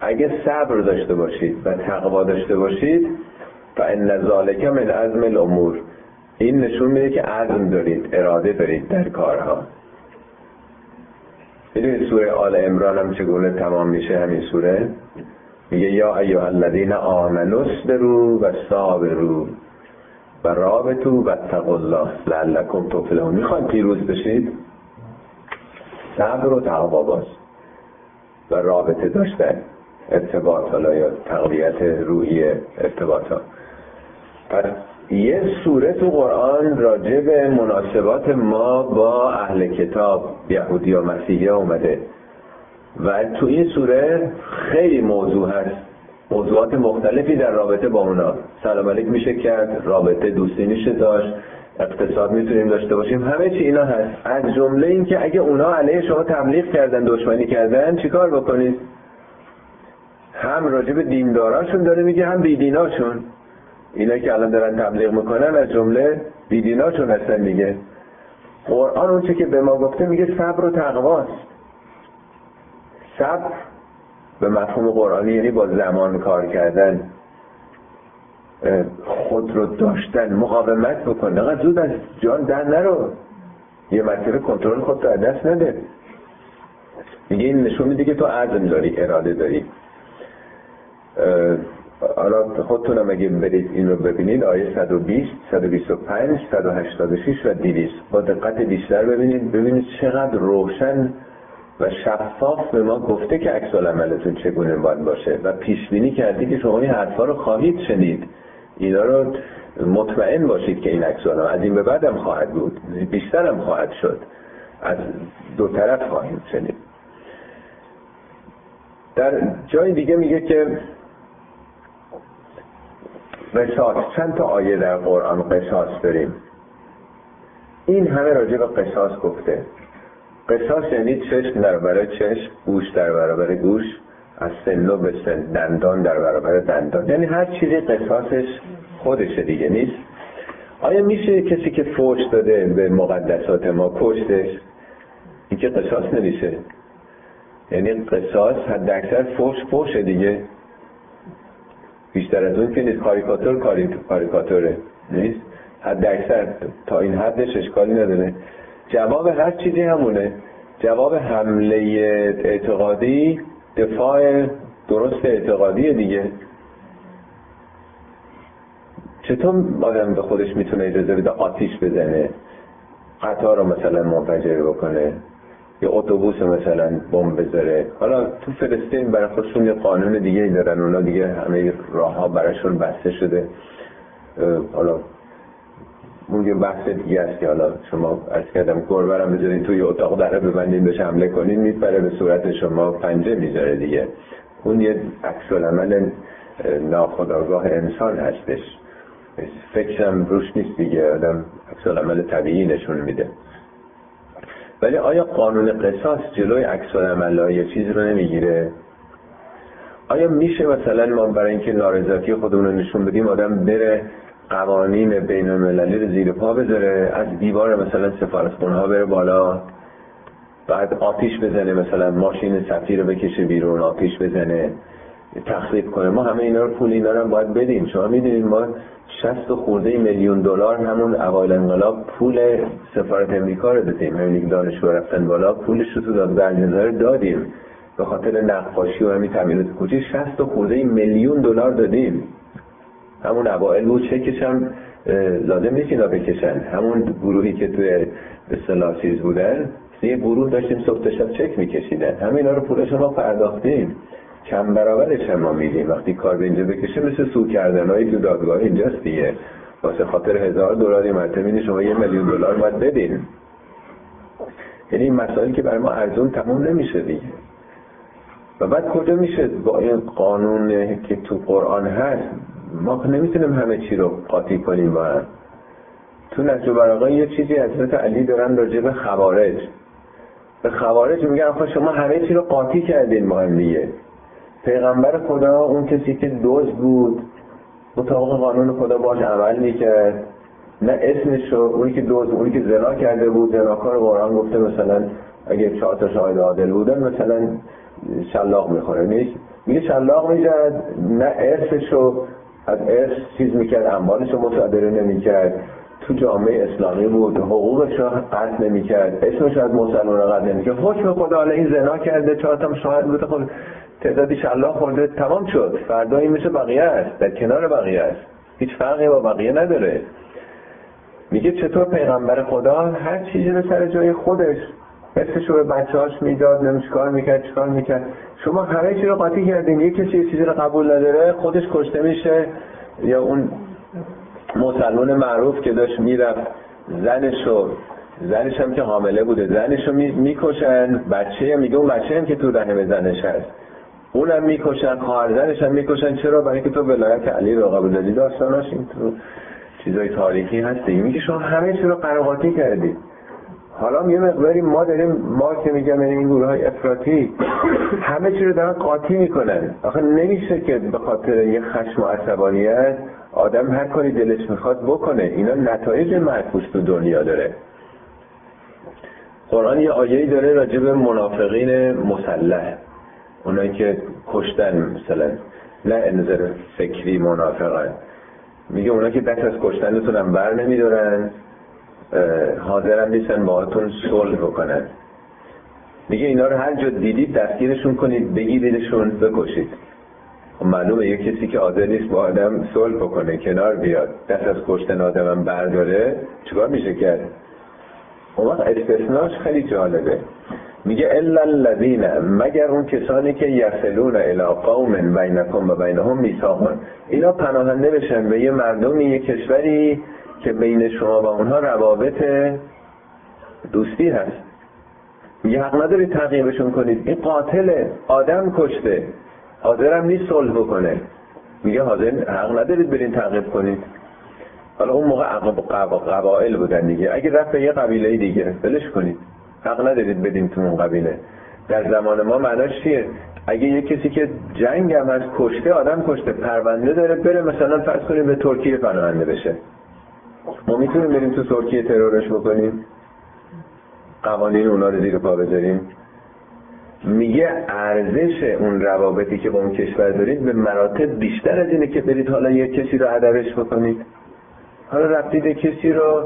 S1: اگه صبر داشته باشید و تقوا داشته باشید فإن ذلک من عزم الامور، این نشون میده که عزم دارید، اراده دارید در کارها. ببینید سوره آل عمران هم چگونه تمام میشه همین سوره، میگه یا ایها الذین آمنوا اصبروا و صابروا و رابطوا واتقوا الله لعلکم تفلحون. میخواید پیروز بشید؟ صبر و تقوا باز و رابطه داشتن، ارتباط، حالا یا تقویت روحی ارتباطات. پس یه سوره تو قرآن راجع به مناسبات ما با اهل کتاب یهودی و مسیحی اومده و تو این سوره خیلی موضوع هست، موضوعات مختلفی در رابطه با اونا. سلام علیک میشه کرد، رابطه دوستی میشه داشت، اقتصاد میتونیم داشته باشیم، همه چی اینا هست. از جمله این که اگه اونا علیه شما تبلیغ کردن، دشمنی کردن، چیکار بکنید؟ هم راجع به دینداراشون داره میگه، هم بیدیناشون. اینا که الان دارن تبلیغ میکنن از جمله بیدیناشون هستن. میگه قرآن اون چه که به ما گفته میگه صبر و تقواست. صبر به مفهوم قرآنی یعنی با زمان کار کردن، خود رو داشتن، مقاومت بکن، نقدر زود از جان در نرو، یه مرتبه کنترل خود رو از دست نده. میگه این نشون میده که تو عزم داری، اراده داری. حالا خودتونم اگه برید این رو ببینید، آیه 120 125 186 و 200 با دقت بیشتر ببینید چقدر روشن و شفاف به ما گفته که عکس العملتون چگونه باید باشه و پیش بینی کرده که شما این حرفا رو خواهید شنید. اینا رو مطمئن باشید که این عکس العمل از این به بعد هم خواهد بود، بیشتر هم خواهد شد، از دو طرف خواهید شنید. در جای دیگه میگه که قصاص، چند تا آیه در قرآن قصاص داریم. این همه راجع به قصاص گفته. قصاص یعنی چشم در برابر چشم، گوش در برابر گوش، از سن به سن، دندان در برابر دندان، یعنی هر چیزی قصاصش خودشه دیگه نیست. آیا میشه کسی که فوش داده به مقدسات ما کشتش؟ این که قصاص نمیشه. یعنی قصاص حد اکثر فوشه دیگه، بیشتر از اون که نیست. کاریکاتوره نیست، حد اکثر تا این حدش اشکالی نداره. جواب هر چیزی همونه. جواب حمله اعتقادی دفاع درست اعتقادی دیگه. چطور آدم به خودش میتونه اجازه بده آتیش بزنه، قطار رو مثلا منفجر بکنه، یا اتوبوس مثلا بمب بذاره؟ حالا تو فلسطین برای خودشون یه قانون دیگه دارن، اونا دیگه همه راه ها براشون بسته شده. حالا اون یه بحث دیگه است که حالا شما عرض کردم گربرم بذارین توی اتاق دره ببندین بهش حمله کنین، میپره به صورت شما، پنجه میذاره دیگه. اون یه عکس العمل ناخودآگاه انسان هستش، فکرم روش نیست دیگه، آدم عکس العمل طبیعی نشون میده. ولی آیا قانون قصاص جلوی عکس العمل‌های یه چیز رو نمیگیره؟ آیا میشه مثلا ما برای اینکه نارضایتی خودمون رو نشون بدیم آدم بره قوانین بین المللی رو زیر پا بذاره، از دیوار مثلا سفارتخونه ها بره بالا، بعد آتیش بزنه، مثلا ماشین سفیر رو بکشه بیرون، آتیش بزنه، تخریب کنه؟ ما همه اینا رو پول اینا رو باید بدیم. شما میدونید ما 60 خورده میلیون دلار همون اوایل انقلاب پول سفارت امریکا رو دادیم، همین که دانشجو رفتن بالا پولش رو تو دادگاه دادیم به خاطر نقاشی و همین تعمیرات کوچی. 60 خورده میلیون دلار دادیم. همون اوایل بود. چکش هم لازم نیست اینا بکشن، همون گروهی که توی اصطلاح چیز بودن، یه گروه داشتیم صبح تا شب چک میکشیدن، همه اینا رو پولش ما پرداختیم، کم برابرش هم ما میدیم. وقتی کار به اینجا بکشه مثل سو کردنهای تو دادگاه اینجاست دیگه، واسه خاطر $1000 مرتبه شما $1 میلیون باید بدین. یعنی این مسائلی که برای ما ارزون تمام نمیشه دیگه. و بعد کجا میشه با این قانون که تو قرآن هست ما نمیتونیم همه چی رو قاطی کنیم با هم. تو نهج البلاغه یه چیزی حضرت علی دارن راجع به خوارج. به خوارج میگن آخه شما همه چی رو قاطی کردین با هم دیگه. پیغمبر خدا اون کسی که دزد بود مطابق قانون خدا باش عمل میکرد، نه اسمش رو، اونی که دزد، اونی که زنا کرده بود، زناکار قرآن گفته مثلا اگه 4 تا شاهد عادل بودن مثلا شلاق میخوره، نیست میگه شلاق میزد، نه ارثشو از ارث چیز میکرد، اموالشو مصادره نمیکرد، تو جامعه اسلامی بود، حقوقش رو قطع نمیکرد، اسمش از مسلمان رو قطع نمیکرد. حکم خدا حالا این زنا کرده، 4 تا شاهد بوده، خب تعدادی شلاق خورده، تمام شد، فردا این مثل بقیه است، در کنار بقیه است، هیچ فرقی با بقیه نداره. میگه چطور پیغمبر خدا هر چیزی رو سر جای خودش، حسشو به بچه‌هاش میداد، نمیشکار میکرد، چیکار میکرد. شما همه چی رو قاطی کردین، یک کسی یه چیزی رو قبول نداره خودش کشته میشه. یا اون مسلمان معروف که داشت میرفت زنش هم که حامله بوده، زنشو میکشن، بچه هم میگه اون بچه هم که تو رحم زنش هست اونم میکشن، خواهر زنش هم میکشن. چرا؟ برای اینکه تو ولایت علی رو قبول دادی. داستاناش این تو چیزای تاریخی هست دیگه. میگه شما همه چی رو قراقاتی کردید. حالا یه مقداری ما که میگم این گروه های افراطی همه چی رو دارن قاطی میکنن. آخه نمیشه که به خاطر یه خشم و عصبانیت آدم هر کاری دلش میخواد بکنه. اینا نتایج معکوس تو دنیا داره. قرآن یه آیه‌ای داره راجع به منافقین مسلح، اونایی که کشتن، مثلا نه انذار فکری منافقن، میگه اونا که دست از کشتنتون هم بر نمیدارن، حاضرن نیستن باهاتون صلح بکنن. میگه اینا رو هر جا دیدید دستگیرشون کنید، بگیریدشون، بکشید. خب معلومه یک کسی که حاضر نیست با آدم صلح بکنه، کنار بیاد، دست از کشتن آدم هم برداره، چیکار میشه کرد؟ اون وقت استثناش خیلی جالبه. میگه الا الذین، مگر اون کسانی که یصلون الی قوم بینکم و بینهم میثاق، اینا پناهنده بشن به یه مردمی، یه کشوری که بین شما و اونها روابط دوستی هست. میگه حق نداری تعقیبشون کنید، این قاتله، آدم کشته، حاضرم نیست صلح بکنه. میگه حق ندارید برین تعقیب کنید. حالا اون موقع قبایل بودن دیگه، اگه رفت به یه قبیله دیگه بلش کنید، حق ندارید بدین تو اون قبیله. در زمان ما معناش چیه؟ اگه یه کسی که جنگ هم از کشته، آدم کشته، پرونده داره، بره مثلا فرض کنیم به ترکیه پناهنده بشه، ما میتونیم بریم تو ترکیه ترورش بکنیم؟ قوانین اونا رو زیر پا بذاریم؟ میگه ارزش اون روابطی که با اون کشور دارید به مراتب بیشتر از اینه که برید حالا یک کسی رو هدرش بکنید. حالا رفتید کسی رو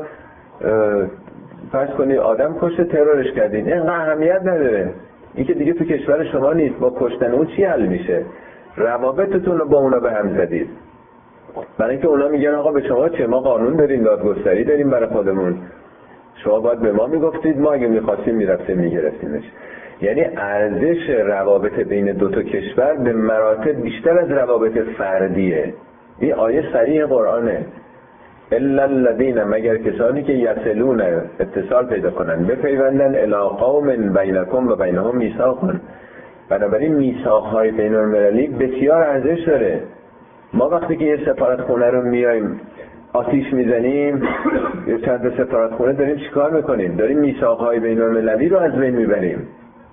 S1: فرض کنید آدم کشته، ترورش کردین، این اهمیت نداره، این که دیگه تو کشور شما نیست، با کشتن اون چی حل میشه؟ روابطتون رو با اونا به هم زدید. برای اینکه اونا میگن آقا به شما چه، ما قانون داریم، دادگستری داریم برای خودمون، شما باید به ما میگفتید، ما اگه میخواستیم میرفتیم میگرفتیمش. یعنی ارزش روابط بین دو تا کشور به مراتب بیشتر از روابط فردیه. این آیه صریح قرآنه. الا الذین، مگر کسانی که یصلون، اتصال پیدا کنن، بپیوندن الی قوم بینکم و بینهم میثاق. بنابراین میثاق‌های بین‌المللی بسیار ارزش داره. ما وقتی که یه سفارتخونه رو میایم آتیش میزنیم، یه چند سفارتخونه داریم چیکار میکنیم؟ داریم میثاق‌های بین‌المللی رو از بین میبریم.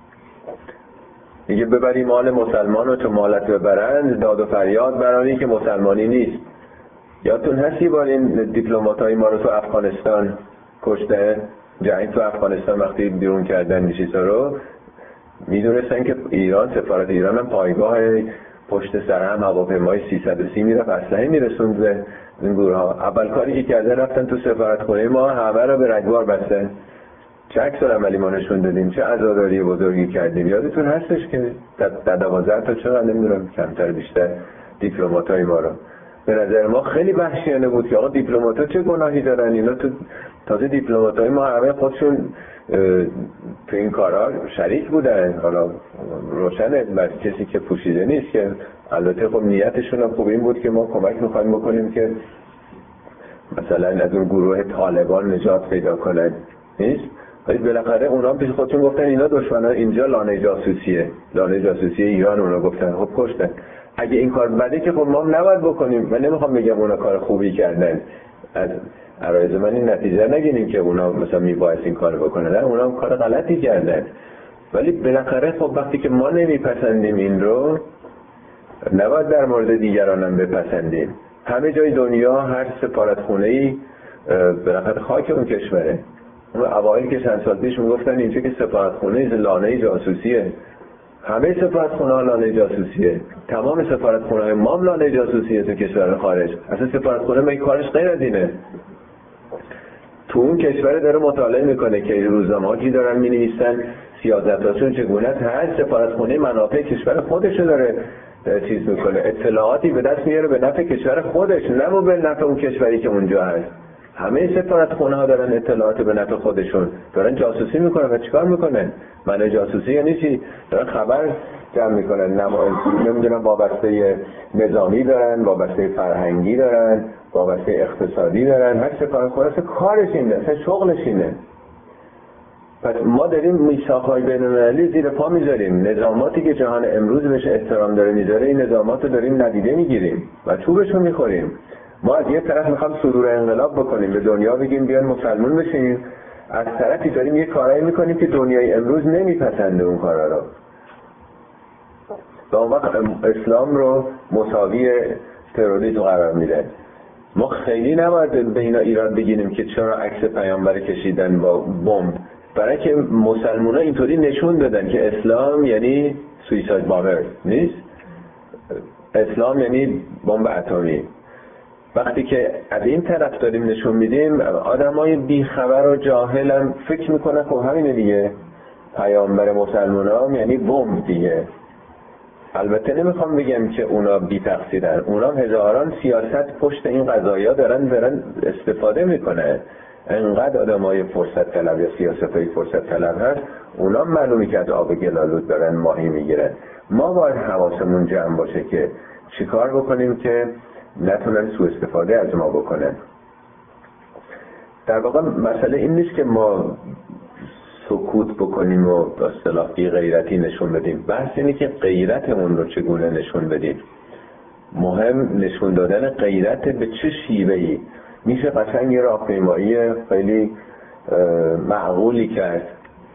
S1: میگه ببریم مال مسلمان رو، تو مالت ببرند، داد و فریاد برانی که مسلمانی نیست. یادتون هست یه بار این دیپلمات‌های ما رو تو افغانستان کشته، جنگ تو افغانستان وقتی بیرون کردن میشیسا رو، میدونستن که ایران، سفارت ایران هم پایگاه پشت سر هم هواپیمای 330 میرفت اسلحه میرسوند به این گروه ها. اول کاری که کردن رفتن تو سفارتخونه ما همه رو به رگبار بستن. چه عکس العملی ما نشون دادیم، چه عزاداری بزرگی کردیم. یادتون هستش که در 12 تا چقدر نمیدونم کمتر بیشتر دیپلمات‌های ما رو، به نظر ما خیلی وحشیانه بود که آقا دیپلمات‌ها چه گناهی دارن؟ اینا تو تازه دیپلمات‌های ما همه خودشون تو این کارا شریک بودن. حالا روشنه بر کسی که پوشیده نیست که البته خب نیتشون هم خوب این بود که ما کمک می‌خوایم بکنیم که مثلا از اون گروه طالبان نجات پیدا کنن، نیست؟ ولی بالاخره اونا هم پیش خودشون گفتن اینا دشمنان، اینجا لانه جاسوسیه، لانه جاسوسی ایران، اونا گفتن خب کشتن. اگه این کار بده که خب ما هم نباید بکنیم. من نمیخوام بگم اونا کار خوبی کردن، از عرایز من این نتیجه نگیریم که اونا مثلا میباید این کار بکنن، نه، اونا هم کار غلطی کردن. ولی بالاخره خب وقتی که ما نمیپسندیم این رو، نباید در مورد دیگران هم بپسندیم. همه جای دنیا هر سفارتخونه‌ای بالاخره خاک اون کشوره. اون اوایل که چند سال پیش میگفتن اینجا که سفارتخونه لانه جاسوسیه، همه سفارتخونه ها لانه جاسوسیه، تمام سفارتخونه های ما لانه جاسوسیه تو کشور خارج. اصلا سفارتخونه ما کارش غیر از اینه. تو اون کشور داره مطالعه میکنه که روزنامه‌ها چی دارن مینویسن، سیاستاشون چگونه است، هر سفارتخونه منافع کشور خودش رو داره چیز میکنه، اطلاعاتی به دست میاره به نفع کشور خودش، نه به نفع اون کشوری که اونجا هست. همه سفارتخونه ها دارن اطلاعات به نفع خودشون، دارن جاسوسی میکنن. و چیکار میکنن؟ معنی جاسوسی یعنی چی؟ دارن خبر جمع میکنن، نمیدونم وابسته نظامی دارن، وابسته فرهنگی دارن، وابسته اقتصادی دارن. هر سفارتخونه کارش اینه، اصلا شغلش اینه. پس ما داریم میثاق‌های بین‌المللی زیر پا میذاریم. نظاماتی که جهان امروز بهش احترام داره میذاره، این نظامات رو داریم ندیده میگیریم و چوبشو میخوریم. ما از یه طرف میخوام صدور انقلاب بکنیم، به دنیا بگیم بیان مسلمان بشین، از طرفی داریم یه کارایی میکنیم که دنیای امروز نمیپسنده اون کارا رو. و اون وقت اسلام رو مساوی تروریسم قرار میده. ما خیلی نباید به اینا ایراد بگیریم که چرا عکس پیامبر کشیدن با بمب، برای که مسلمان‌ها اینطوری نشون دادن که اسلام یعنی سویساید بامبر نیست، اسلام یعنی بمب اتمی. وقتی که از این طرف داریم نشون میدیم، آدمای بیخبر و جاهل هم فکر میکنن خب همینه دیگه، پیامبر مسلمان‌ها یعنی بمب دیگه. البته نمیخوام بگم که اونا بی تقصیرن، اونا هزاران سیاست پشت این قضایا دارن استفاده میکنن. انقدر آدمای فرصت طلب یا سیاستای فرصت طلب هست، اونا معلومی که از آب گلالود دارن ماهی میگیرن. ما باید حواسمون جمع باشه که چیکار بکنیم که نتونن سوء استفاده از ما بکنن. در واقع مسئله این نیست که ما سکوت بکنیم و به اصطلاح بی غیرتی نشون بدیم. بحث اینه که غیرتمون رو چگونه نشون بدیم. مهم نشون دادن غیرت به چه شیوهی. میشه قشنگ یه راهپیمایی خیلی معقولی کرد،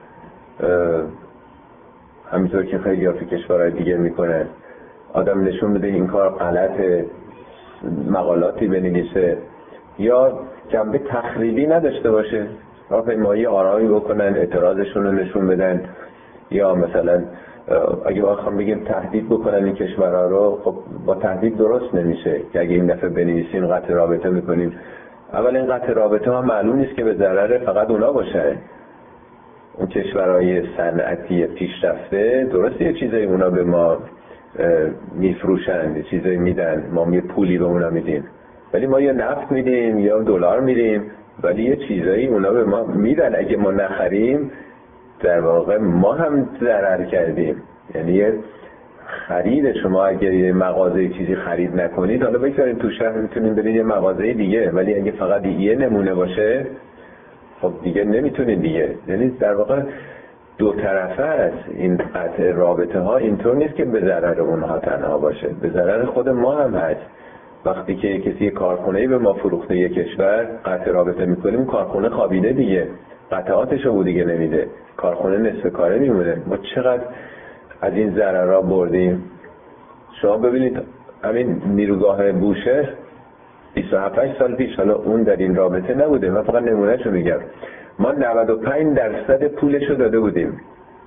S1: همینطور که خیلی ها تو کشورهای دیگه میکنن. آدم نشون بده این کار غلطه، مقالاتی بنویسه یا جنبه تخریبی نداشته باشه، راهپیمایی آرامی بکنن، اعتراضشون رو نشون بدن. یا مثلا اگه بخوام بگیم تهدید بکنن این کشورها رو، خب با تهدید درست نمیشه که اگه این دفعه بنویسیم قطع رابطه میکنیم. اول این قطع رابطه ها معلوم نیست که به ضرر فقط اونا باشه. اون کشورهای صنعتی پیشرفته درسته یه چیزایی اونا به ما میفروشن، یه چیزایی میدن، ما یه پولی به اونا میدیم، ولی ما یه نفت میدیم یا دلار میدیم، ولی یه چیزایی اونا به ما میدن. اگه ما نخریم در واقع ما هم ضرر کردیم. یعنی یه خرید، شما اگه یه مغازه چیزی خرید نکنید، حالا بگذاریم تو شهر میتونیم برید یه مغازه دیگه، ولی اگه فقط یه نمونه باشه خب دیگه نمیتونید دیگه. یعنی در واقع دو طرفه است این قطع رابطه ها. اینطور نیست که به ضرر اونها تنها باشه، به ضرر خود ما هم هست. وقتی که کسی کارخونه‌ای به ما فروخته یک کشور، قطع رابطه میکنیم، کارخونه خوابیده دیگه، قطعاتشو بود دیگه نمیده، کارخونه نصف کاره میمونه. ما چقدر از این ضررها بردیم. شما ببینید همین نیروگاه بوشهر 27 سال پیش، حالا اون در این رابطه نبوده، من فقط نمونهشو میگم، ما 95% پولشو داده بودیم،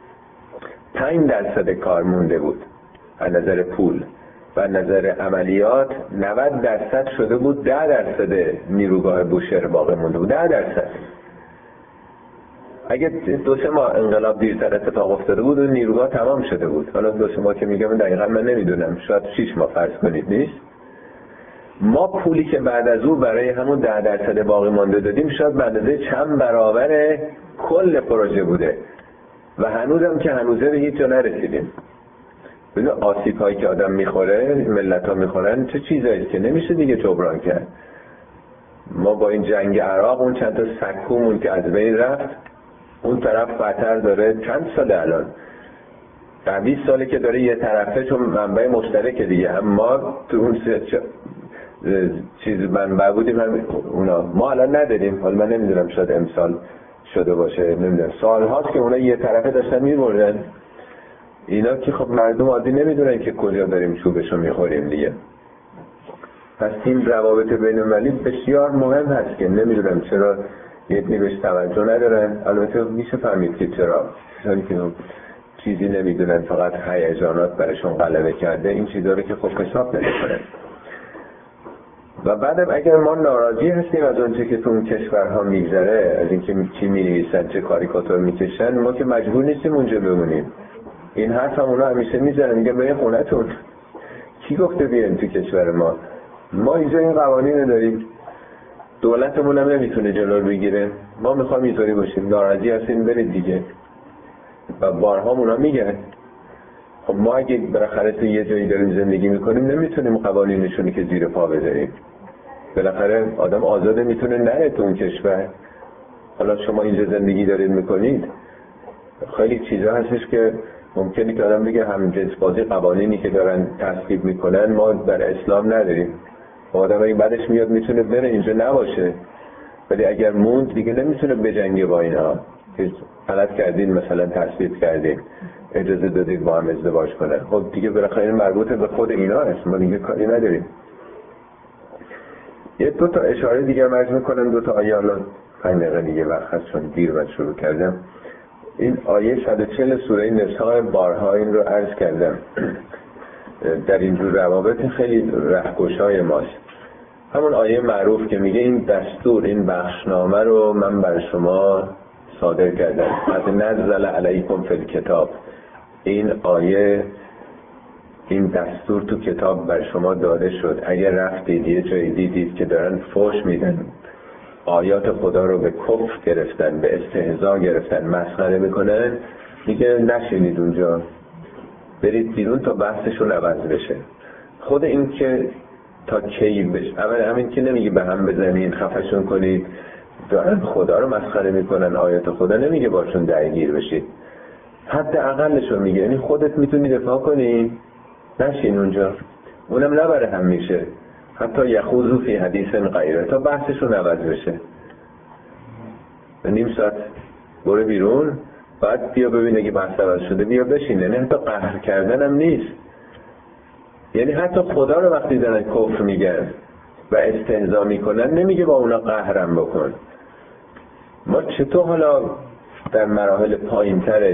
S1: 5% کار مونده بود از نظر پول و از نظر عملیات 90% شده بود، 10% نیروگاه بوشهر باقی مونده بود. 10%. اگه 2-3 ماه انقلاب دیرتر اتفاق افتاده بود و نیروگاه تمام شده بود. حالا 2-3 ماه که میگم دقیقا من نمیدونم، شاید 6 ماه فرض کنید نیست. ما پولی که بعد از اون برای همون 10% باقی مانده دادیم شاید به اندازه چند برابر کل پروژه بوده و هنوزم که هنوزه به هیچ جا نرسیدیم. ببین آسیب هایی که آدم میخوره، ملت ها میخورن، چه چیزایی که نمیشه دیگه جبران کرد. ما با این جنگ عراق اون چند تا سکومون که از بین رفت، اون طرف قطر داره چند ساله الان 20 ساله که داره یه طرفه، چون منبع مشترک دیگه، هم ما تو اون چیز منبع بودیم، هم اونا. ما الان نداریم، حالا من نمیدونم شاید امسال شده باشه، نمیدونم، سال هاست که اونا یه طرفه داشتن میبردن اینا، که خب مردم عادی نمیدونن که کجا داریم چوبشو میخوریم دیگه. پس این روابط بین‌المللی بسیار مهم هست که نمیدونم چرا یه بهش توجه ندارن. البته میشه فهمید که چرا چیزی نمیدونن، فقط هیجانات برشون غلبه کرده، این چیزا رو که خب حساب نمیکنن. و بعدم اگر ما ناراضی هستیم از اون چه که تو اون کشورها میگذره، از اینکه چی می‌نویسن، چه کاریکاتور میکشن، ما که مجبور نیستیم اونجا بمونیم. این حرف هم اونا همیشه میزنن، میگن برید خونتون. کی گفته بیاین تو کشور ما؟ ما اینجا این قوانین داریم، دولتمون هم نمیتونه جلو رو بگیره. ما میخوایم اینطوری باشیم، ناراضی هستیم برید دیگه. و بارها اونا میگن خب ما اگه بالاخره تو یه جایی داریم زندگی میکنیم نمیتونیم قوانینشونی که زیر پا بذاریم. بالاخره آدم آزاده میتونه نره تو اون کشور. حالا شما اینجا زندگی دارید میکنید، خیلی چیزا هستش که ممکنه که آدم بگه همجنس بازی قوانینی که دارن تصویب میکنن ما در اسلام نداریم. آدم اگه بعدش میاد میتونه بره اینجا نباشه، ولی اگر موند دیگه نمیتونه بجنگه با اینا. غلط کردین مثلا تصویب کردین، اجازه دادید با هم ازدواج کنن، خب دیگه بالاخره مربوط به خود اینا هست، ما دیگه کاری نداریم. یه دو تا اشاره دیگه مرز میکنم، دو تا آیه، الان 5 دقیقه دیگه وقت هست چون دیر من شروع کردم. این آیه 140 سوره نساء، بارها این رو عرض کردم، در این جور روابط خیلی رهگشای ماست. همون آیه معروف که میگه این دستور، این بخشنامه رو من بر شما صادر کردم، قد نزل علیکم فی الکتاب. این آیه، این دستور تو کتاب بر شما داده شد. اگر رفتید یه جایی دیدید که دارن فحش میدن، آیات خدا رو به کفر گرفتن، به استهزا گرفتن، مسخره میکنن، میگه نشینید اونجا، برید بیرون تا بحثشون عوض بشه. خود این که تا کی بشه، اول همین که نمیگه به هم بزنید، خفشون کنید، دارن خدا رو مسخره میکنن، آیات خدا، نمیگه باشون درگیر بشید، حد اقلش رو میگه، یعنی خودت میتونی دفاع کنی، نشین اونجا، اونم نبره هم میشه، حتی یخوضو فی حدیث غیره، تا بحثشون عوض بشه. نیم ساعت برو بیرون، بعد بیا ببین اگه بحث عوض شده بیا بشین. یعنی حتی قهر کردن هم نیست، یعنی حتی خدا رو وقتی دارن کفر میگن و استهزا میکنن نمیگه با اونا قهرم بکن. ما چطور حالا در مراحل پایین ترش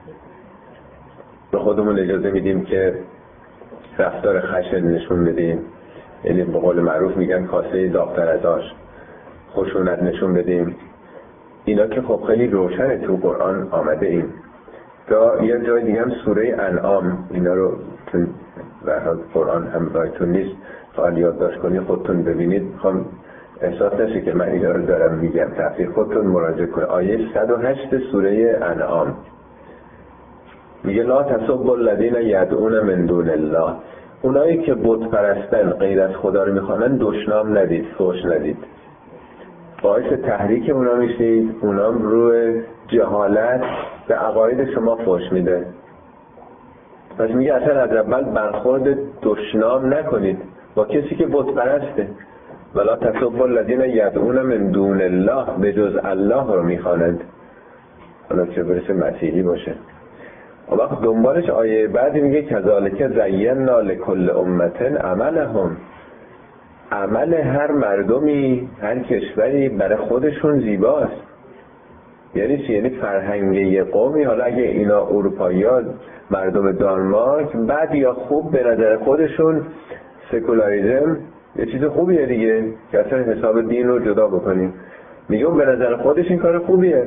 S1: به خودمون اجازه میدیم که رفتار خشن نشون بدیم، یعنی به قول معروف میگن کاسه داغ‌تر از آش، خشونت نشون بدیم؟ اینا که خب خیلی روشنه تو قرآن آمده. این تا یه جای دیگه هم سوره انعام، اینا رو چون به حال قرآن هم براتون نیست، فعال یادداشت کنید خودتون ببینید، میخوام احساس نشه که من اینا رو دارم میگم، تفسیر خودتون مراجعه کنید. آیه 108 سوره انعام میگه لا تسبوا الذین یدعون من دون الله، اونایی که بت پرستن، غیر از خدا رو میخوانن، دشنام ندید، فحش ندید، باعث تحریک اونا میشید، اونا روی جهالت به عقاید شما فحش میده. پس میگه اصلا از اول برخورد دشنام نکنید با کسی که بت پرسته. ولا تسبوا الذین یدعون من دون الله، به جز الله رو میخوانند، حالا چه برسه مسیحی باشه. و وقت دنبالش آیه بعدی میگه کذالک زینا لکل امت عملهم، عمل هر مردمی، هر کشوری برای خودشون زیباست. یعنی چی؟ یعنی فرهنگ یه قومی، حالا اگه اینا اروپایی‌ها، مردم دانمارک، بعد یا خوب به نظر خودشون سکولاریزم یه چیز خوبیه دیگه، که اصلا حساب دین رو جدا بکنیم، میگه به نظر خودش این کار خوبیه.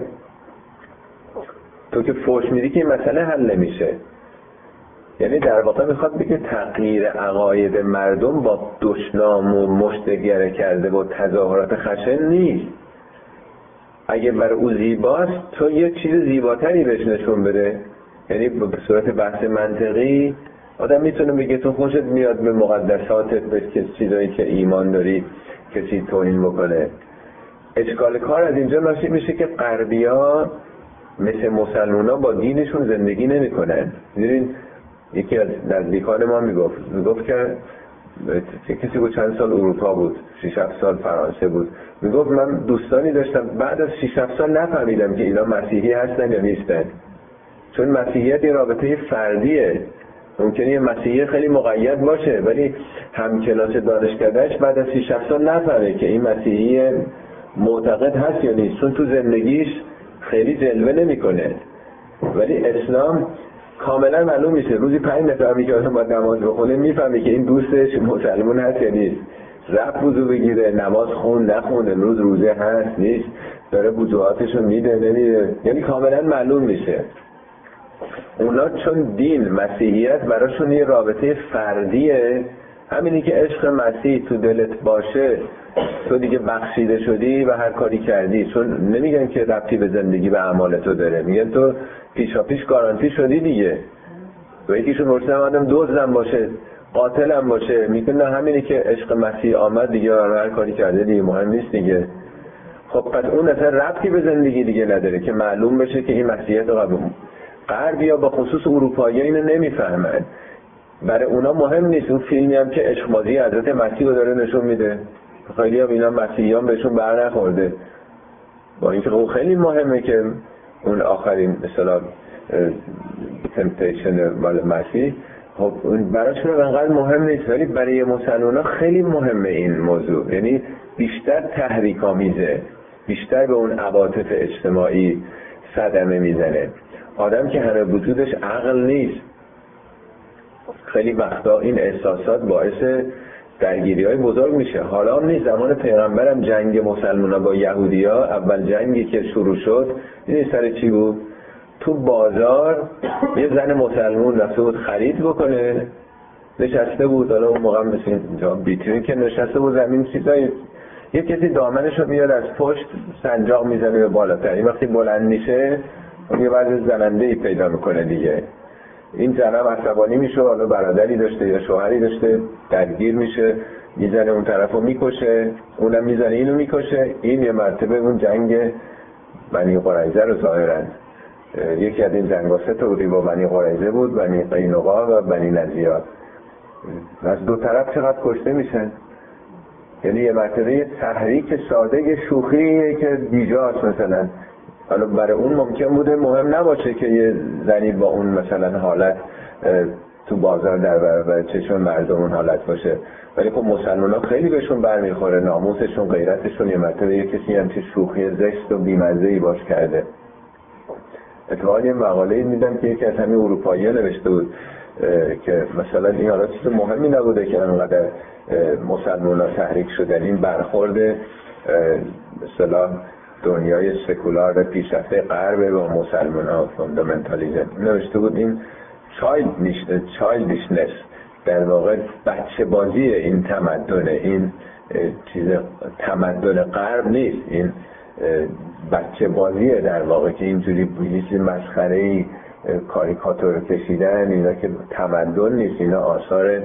S1: تو که فحش میدی که این مسئله حل نمیشه. یعنی در واقع میخواد بگه تغییر عقاید مردم با دشنام و مشتگره کرده و تظاهرات خشن نیست. اگه بر او زیباست تو یه چیز زیباتری بهش نشون بده. یعنی به صورت بحث منطقی آدم میتونه بگه تو خوشت میاد به مقدساتت، به چیزایی که ایمان داری کسی توهین بکنه. اشکال کار از اینجا ناشی میشه که غربی‌ها مثل مسلمان‌ها با دینشون زندگی نمی‌کنن. می‌دونین یکی از نزدیکان ما میگفت که کسی بود چند سال اروپا بود، 6-7 سال فرانسه بود، میگفت من دوستانی داشتم بعد از 6-7 سال نفهمیدم که اینا مسیحی هستن یا نیستن، چون مسیحیت یه رابطه فردیه. ممکنه یه مسیحی خیلی مقید باشه ولی همکلاس دانشکدهش بعد از 6-7 سال نفهمه که این مسیحی معتقد هست یا نیست، چون تو زندگیش خیلی جلوه نمیکنه. ولی اسلام کاملا معلوم میشه. روزی 5 دفعه میگه باید نماز بخونه، میفهمی که این دوستش مسلمان هست یا نیست. رفت وضو بگیره، نماز خون نخون، امروز روزه هست نیست، داره وضوحاتشو میده نمیده، یعنی کاملا معلوم میشه. اونا چون دین مسیحیت براشون یه رابطه فردیه، همینی که عشق مسیح تو دلت باشه تو دیگه بخشیده شدی و هر کاری کردی. چون نمیگن که ربطی به زندگی و اعمال تو داره، میگن تو پیشاپیش گارانتی شدی دیگه. و یکیشون مرسیم آدم دزدم باشه قاتلم باشه، میگن همینی که عشق مسیح آمد دیگه هر کاری کرده دیگه مهم نیست دیگه. خب پس اون اصلا ربطی به زندگی دیگه نداره که معلوم بشه که این مسیحیت قبول. غربیا با خصوص اروپایی اینو نمیفهمن، برای اونا مهم نیست. اون فیلمی هم که عشق بازی حضرت مسیح رو داره نشون میده، خیلی هم اینا مسیحیان بهشون بر نخورده، با اینکه خب خیلی مهمه که اون آخرین مثلا تمپتیشن مال مسیح، خب براشون انقدر مهم نیست، ولی برای مسلمان‌ها خیلی مهمه این موضوع. یعنی بیشتر تحریک‌آمیزه، بیشتر به اون عواطف اجتماعی صدمه میزنه. آدم که همه وجودش عقل نیست، خیلی وقتا این احساسات باعث درگیری‌های بزرگ میشه. حالا هم نیست، زمان پیغمبرم جنگ مسلمان‌ها با یهودی‌ها، اول جنگی که شروع شد این سر چی بود؟ تو بازار یه زن مسلمون رفته بود خرید بکنه، نشسته بود، حالا اون موقع مثل اینجا بیترین که نشسته بود زمین چیزایی، یه کسی دامنشو میاد از پشت سنجاق میزنه به بالاتر، این وقتی بلند میشه اون یه وضع زننده‌ای پیدا میکنه دیگه. این زنم عصبانی میشه، حالا برادری داشته یا شوهری داشته، درگیر میشه، میزنه اون طرفو میکشه، اونم میزنه اینو میکشه. این یه مرتبه اون جنگ بنی قریظه رو ظاهرا یکی از این جنگ‌ها سه تا با بنی قریظه بود، بنی قینقاع و بنی نضیر. از دو طرف چقدر کشته میشن. یعنی یه مرتبه یه تحریک ساده شوخیه که بیجاست مثلا. حالا برای اون ممکن بوده مهم نباشه که یه زنی با اون مثلا حالت تو بازار در برابر چشم مردم اون حالت باشه، ولی خب مسلمان‌ها خیلی بهشون برمیخوره، ناموسشون غیرتشون. یه مرتبه یه کسی همچین شوخی زشت و بیمزه‌ای باش کرده. اتفاقا یه مقاله‌ای میدم که یکی از همین اروپایی‌ها نوشته بود که مثلا این حالات چیز مهمی نبوده که انقدر مسلمان‌ها تحریک شدن. این برخورد مثلا دنیای سکولار پیشرفته غرب با مسلمان‌ها، فاندامنتالیسم، نوشته بود این چایلدیشنس، در واقع بچه بازی این تمدن، این چیز تمدن غرب نیست، این بچه بازیه در واقع که اینجوری چیز مسخره‌ای کاریکاتور کشیدن، اینا که تمدن نیست، اینا آثار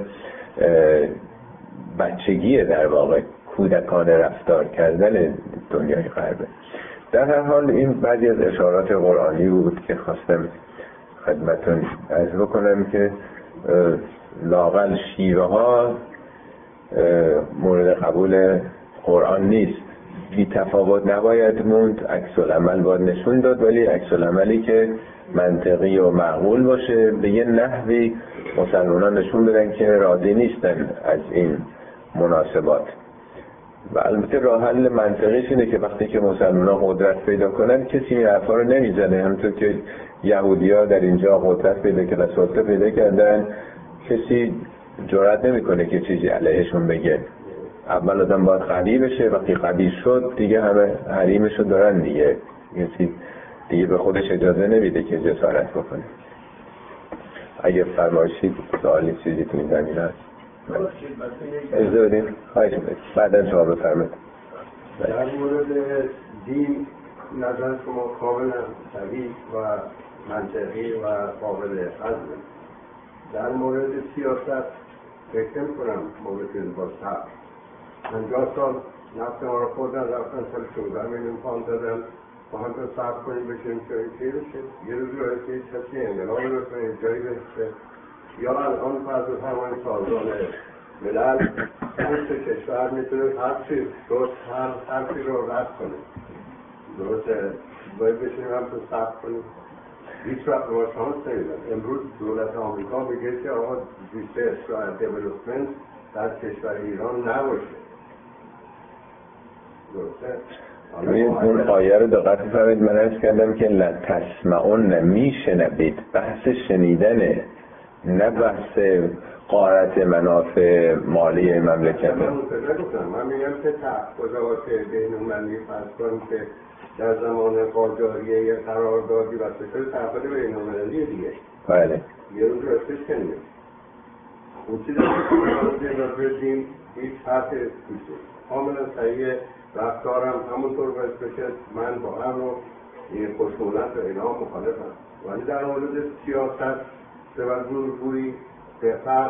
S1: بچگیه در واقع، کودکانه رفتار کردن دنیای غربه. در هر حال این بعضی از اشارات قرآنی بود که خواستم خدمتون عرض بکنم که لااقل شیوه ها مورد قبول قرآن نیست. بی تفاوت نباید موند، عکس العمل باید نشون داد، ولی عکس العملی که منطقی و معقول باشه، به یه نحوی مسلمانان نشون بدن که راضی نیستن از این مناسبات. و البته راه حل منطقیش اینه که وقتی که مسلمانان قدرت پیدا کنن کسی این حرفا رو نمیزنه. همونطور که یهودی‌ها در اینجا قدرت پیدا کردن، سلطه پیدا کردن، کسی جرئت نمیکنه که چیزی علیهشون بگه. اول آدم باید قوی بشه، وقتی قوی شد دیگه همه حریمشو دارن دیگه، کسی دیگه به خودش اجازه نمیده که جسارت بکنه. اگه فرمایشی سوالی چیزی تو این زمینه هست اجازه بدیم، خواهش میکنم بعدا شما بفرمایید.
S2: در مورد دین نظر شما کاملا صحیح و منطقی و قابل هضم. در مورد سیاست فکر کنم مورد با صبر 50 سال نفت ما رو خوردن، رفتن سال 16 میلیون پوند دادن، با هم تا صبر کنیم بشیم چی بشه. یه روز رو که کسی انقلاب رو کنیم جایی بشه، یا الان فرض فرمایید سازمان ملل پوست کشور میتونه هر چیز درست هر حرفی رو رد کنه، درسته باید بشیم هم تو صبر کنیم. هیچ وقت ما شانس نمیدن. امروز دولت آمریکا میگه که آقا ریسرچ و دیولپمنت در کشور ایران نباشه، درسته؟
S1: اون آیه رو دقت فرمایید. من عرض کردم که لتسمعن، میشنوید، بحث شنیدنه، نه بحث غارت منافع مالی مملکت.
S2: من میگم که تعهدات بین‌المللی فرض کن که در زمان قاجاریه یا قراردادی واسه تعهد بین‌المللی دیگه.
S1: بله.
S2: یه روز رسش کنیم. اون چیزی که ما دیم هیچ حرف توشه. کاملا صحیح. رفتارم همونطور باید بشه. من با هم رو خوشمونت و اینا مخالفم. ولی در مورد سیاست به زورگویی به فرق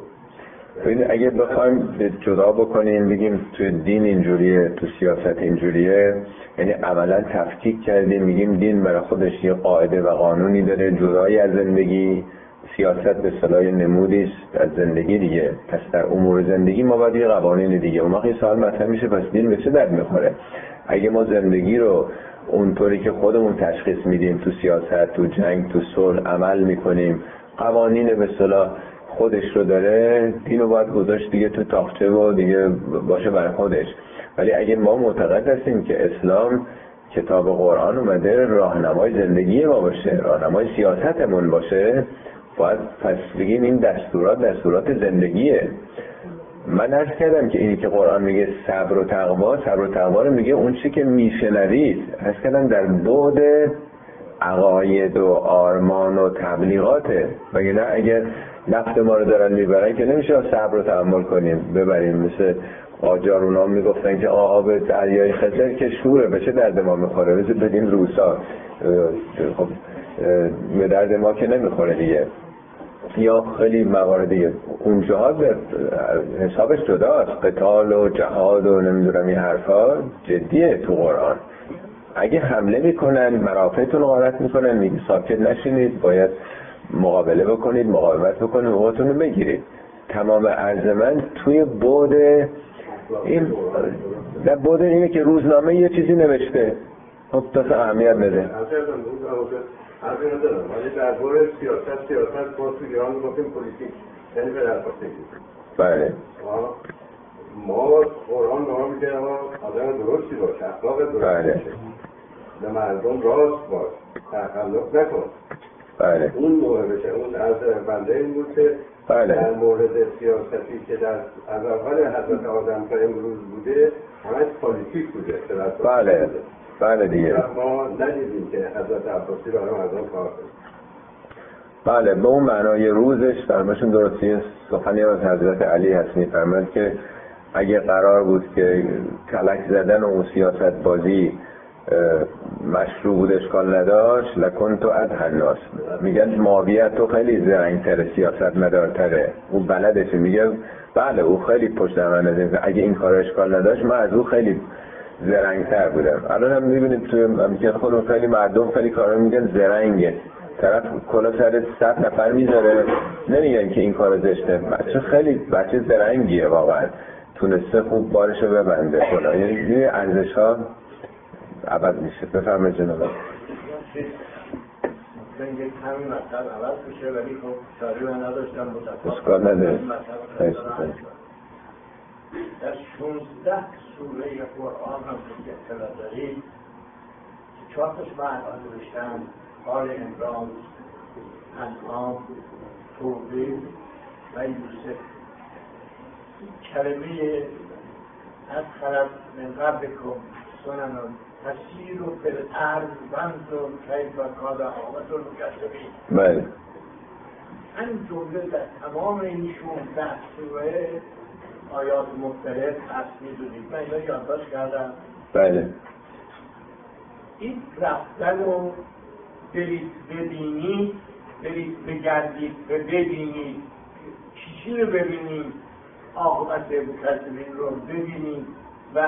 S2: میکنه.
S1: اگه بخوایم جدا بکنیم بگیم توی دین اینجوریه، تو سیاست اینجوریه، یعنی عملا تفکیک کردیم، میگیم دین برای خودش یه قاعده و قانونی داره جدایی از زندگی، سیاست به اصطلاح نمودی است از زندگی دیگه. پس در امور زندگی ما باید یه قوانین دیگه. اون وقت سوال مطرح میشه پس دین به چه درد میخوره؟ اگه ما زندگی رو اونطوری که خودمون تشخیص میدیم تو سیاست، تو جنگ، تو صلح عمل میکنیم، قوانین به اصطلاح خودش رو داره، دینو باید گذاشت دیگه تو تاقچه و دیگه باشه برای خودش. ولی اگه ما معتقد هستیم که اسلام کتاب قرآن اومده راهنمای زندگی ما باشه، راهنمای سیاستمون باشه، باید پس بگیم این دستورات زندگیه. من عرض کردم که اینی که قرآن میگه صبر و تقوا رو میگه اون چی که میشنوید، عرض کردم در بعد عقاید و آرمان و تبلیغاته. وگرنه اگر نفت ما رو دارن میبرن که نمیشه صبر و تحمل کنیم ببریم. مثل قاجار اونا میگفتن که آب دریای خزر که شوره، به چه درد ما میخوره، مثل بدین روسا، خب به درد ما که نمیخوره دیگه. یا خیلی موارد دیگه اونجا حسابش جداست، قتال و جهاد و نمیدونم این حرفا جدیه تو قرآن. اگه حمله میکنن مرافعتون غارت میکنن، میگه ساکت نشینید، باید مقابله بکنید، مقاومت بکنید، حقوقتون رو بگیرید. تمام عرض من توی بعد این، در بعد اینه که روزنامه یه چیزی نوشته، خب تاسه اهمیت نده.
S2: حرفی ندارم، ولی در باره سیاست با تو ایران میگفتیم پلیتیک، یعنی به در پاسگی.
S1: بله.
S2: ما قرآن به ما میگه اما آدم درستی باش، اخلاق درستی باشه، به مردم راست باش، تخلف نکن.
S1: بله.
S2: اون مهمشه. اون از بنده این بود که در مورد سیاستی که از اول حضرت آدم تا امروز بوده همه پلیتیک بوده.
S1: بله دیگه.
S2: ما ندیدیم که حضرت عباسی برای مردم کار کنه.
S1: بله، به اون معنای روزش فرماشون درستی. سخنی از حضرت علی هست، میفرماد که اگه قرار بود که کلک زدن و اون سیاست بازی مشروع بود، اشکال نداشت، لکنتو ادهن الناس. میگن معاویه تو خیلی زرنگ‌تر، سیاست مدارتره، اون بلدشه. میگه بله او خیلی پشت من از اگه این کار اشکال نداشت من از او خیلی زرنگ‌تر بودم. الان هم میبینید توی مملکت خودمون خیلی مردم خیلی کارا میگن زرنگه، طرف کلا سر 100 نفر میذاره، نمیگن که این کار زشته. بچه زرنگیه واقعا، تونسته خوب بارشو ببنده کلا. یعنی ارزش‌ها عوض میشه. بفرمایید جناب.
S3: ممکن یک همین مطلب عوض میشه ولی خب شاری من نداشتم
S1: اشکال نداره.
S3: در 16 سوره قرآن هم که اطلاع دارید که 4 تاش من نوشتم: آل عمران، انعام، توبه و یوسف. کلمه از خلق من قبلکم سنن تسیر و بالارض وانظر کیف کان عاقبة المکذبین.
S1: بله.
S3: این جمله در تمام این 16 سوره آیات مختلف هست، میدونید. من اینا یادداشت کردم.
S1: بله.
S3: این رفتن رو برید ببینید، برید بگردید و ببینید، چیزی رو ببینید، عاقبت مکذبین رو ببینید و